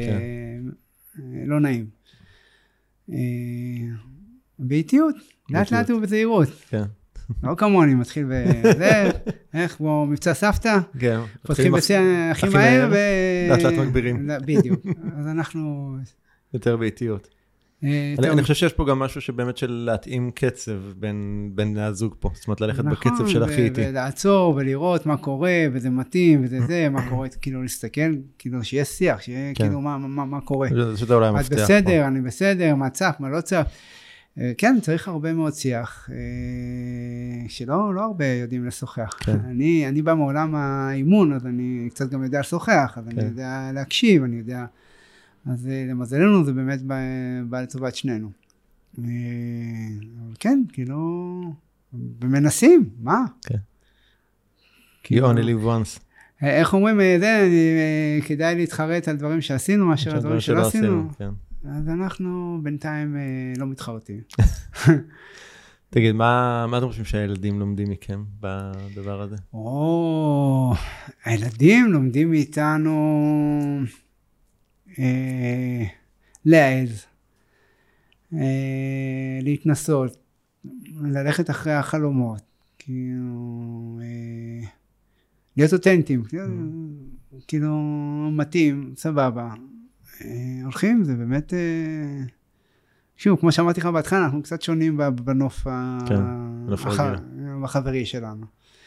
לא נעים. באיטיות, לאט לאט ובזהירות. כן. לא כמוני, מתחיל בזה, איך בו מבצע סבתא, פותחים בשיא הכי מהר, לאט לאט מגבירים. בדיוק, אז אנחנו... יותר באיטיות. אני חושב שיש פה גם משהו שבאמת של להתאים קצב בין בני הזוג פה, זאת אומרת ללכת בקצב של הכי איטי. ולעצור ולראות מה קורה, וזה מתאים, וזה זה, מה קורה, כאילו להסתכל, כאילו שיהיה שיח, שיהיה כאילו מה קורה. זה אולי המפתח פה. את בסדר, אני בסדר, מה צף, מה לא צף. כן, צריך הרבה מאוד שיח, שלא לא הרבה יודעים לשוחח. אני, אני בא מעולם האימון, אז אני קצת גם יודע לשוחח, אז אני יודע להקשיב, אני יודע... אז למזלנו זה באמת בא לטובת שנינו. אבל כן, כאילו, ומנסים, מה? כן. You only live once. איך אומרים, זה, כדאי להתחרט על דברים שעשינו, מאשר על דברים שלא עשינו. אז אנחנו בינתיים לא מתחרטים. תגיד, מה, מה אתם חושבים שהילדים לומדים מכם בדבר הזה? או, הילדים לומדים מאיתנו אה, להעז, אה, להתנסות, ללכת אחרי החלומות, כאילו, אה, להיות אותנטיים, כאילו, כאילו מתאים, סבבה. הולכים, זה באמת, שוב, כמו שאמרתי לך בהתחלה, אנחנו קצת שונים בנוף החברי שלנו.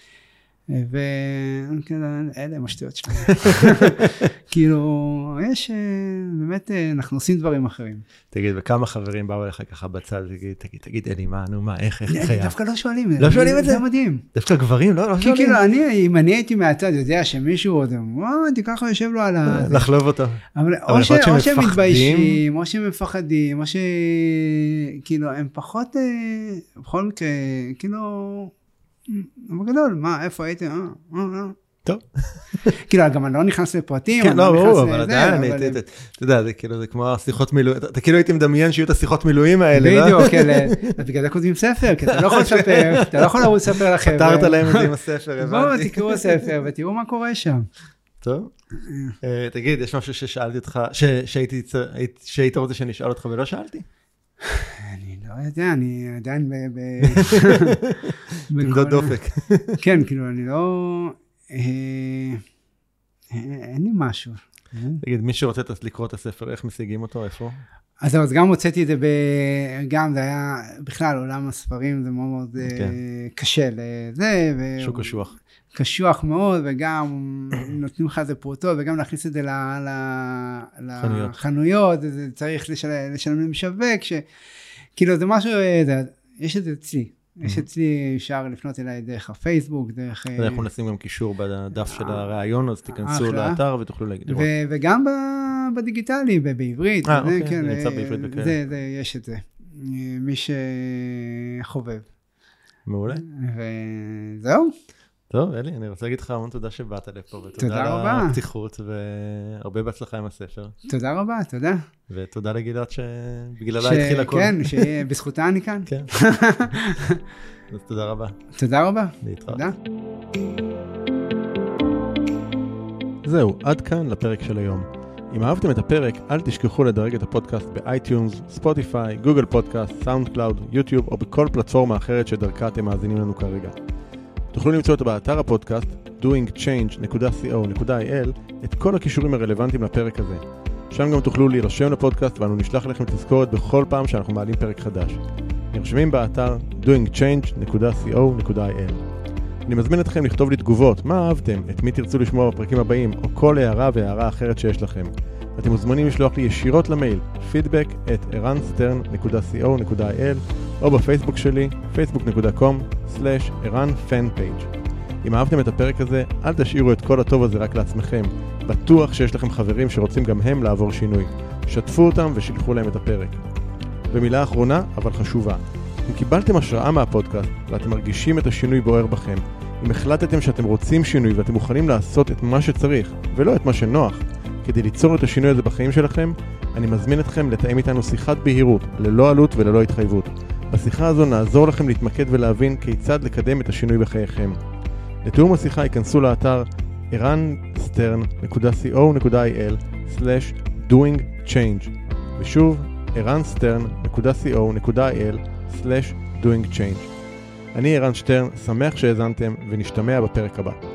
ואלה הם השטויות שלנו. כאילו, יש, באמת, אנחנו עושים דברים אחרים. תגיד, וכמה חברים באו אליך ככה בצד, תגיד, תגיד, תגיד, אלי, מה, נו, מה, איך, איך חייב? דווקא לא שואלים. לא שואלים את זה? זה מדהים. דווקא גברים, לא שואלים? כי כאילו, אם אני הייתי מהצד, יודע שמישהו עוד, וואו, ככה יושב לו על ה... לחלוב אותו. או שהם מתביישים, או שהם מפחדים, או ש... כאילו, הם פחות, בכל מקרה, כאילו... בגדול, מה, איפה הייתם? טוב. כאילו, גם אני לא נכנס לפרטים. כן, לא, ברור, אבל עדיין, אתה יודע, זה כאילו, זה כמו השיחות מילואים, אתה כאילו הייתי מדמיין שיהיו את השיחות מילואים האלה, לא? בדיוק, בגלל זה כותבים ספר, כי אתה לא יכול לספר, אתה לא יכול לרוץ לספר לחבר'ה. פתרת להם את זה עם הספר, הבנתי. בואו, תקראו הספר ותראו מה קורה שם. טוב. תגיד, יש משהו ששאלתי אותך, שהיית רוצה שאני אשאל אותך ולא שאלתי? אני לא יודע, אני עדיין ב... תמדוד דופק. כן, כאילו, אני לא... אין לי משהו. תגיד, מי שרוצה לקרוא את הספר, איך משיגים אותו, איפה? אז אז גם הוצאתי את זה, גם זה היה, בכלל, עולם הספרים זה מאוד מאוד קשה לזה. שוק קשוח. קשוח מאוד, וגם נותנים לך איזה פרוטות, וגם להכניס את זה לחנויות, זה צריך לשלם למשווק, כאילו זה משהו, יש את זה אצלי. יש אצלי, אפשר לפנות אליי דרך הפייסבוק, דרך... אנחנו נשים גם קישור בדף של הרעיון, אז תיכנסו לאתר ותוכלו לראות. וגם בדיגיטלי, בעברית. אה, אוקיי, זה נמצא בעברית בכאלה. יש את זה. מי שחובב. מעולה. וזהו. טוב, אלי, אני רוצה להגיד לך המון תודה שבאת לפה, ותודה על הפתיחות, והרבה בהצלחה עם הספר. תודה רבה, תודה. ותודה לגלעד שבגללה התחיל הכל. כן, שבזכותה אני כאן. כן. אז תודה רבה. תודה רבה. להתראות. תודה. זהו, עד כאן לפרק של היום. אם אהבתם את הפרק, אל תשכחו לדרג את הפודקאסט באייטיונס, ספוטיפיי, גוגל פודקאסט, סאונד קלאוד, יוטיוב או בכל פלטפורמה אחרת שדרכה אתם מאזינים לנו כרגע. תוכלו למצוא אותו באתר הפודקאסט doing change dot co dot il את כל הכישורים הרלוונטיים לפרק הזה. שם גם תוכלו להירשם לפודקאסט ואנו נשלח לכם תזכורת בכל פעם שאנחנו מעלים פרק חדש. נרשמים באתר doing change dot co dot il. אני מזמין אתכם לכתוב לי תגובות, מה אהבתם, את מי תרצו לשמוע בפרקים הבאים, או כל הערה והערה אחרת שיש לכם. אתם מוזמנים לשלוח לי ישירות למייל feedback at ערן סטרן dot co dot il או בפייסבוק שלי facebook dot com slash ערן fan page. אם אהבתם את הפרק הזה, אל תשאירו את כל הטוב הזה רק לעצמכם. בטוח שיש לכם חברים שרוצים גם הם לעבור שינוי. שתפו אותם ושילחו להם את הפרק. במילה אחרונה, אבל חשובה. אם קיבלתם השראה מהפודקאסט ואתם מרגישים את השינוי בוער בכם, אם החלטתם שאתם רוצים שינוי ואתם מוכנים לעשות את מה שצריך ולא את מה שנוח, כדי ליצור את השינוי הזה בחיים שלכם, אני מזמין אתכם לתאם איתנו שיחת בהירות, ללא עלות וללא התחייבות. בשיחה הזו נעזור לכם להתמקד ולהבין כיצד לקדם את השינוי בחייכם. לתיאום השיחה ייכנסו לאתר ערן סטרן dot co dot il slash doing change ושוב ערן סטרן dot co dot il slash doing change. אני ערן שטרן, שמח שהאזנתם ונשתמע בפרק הבא.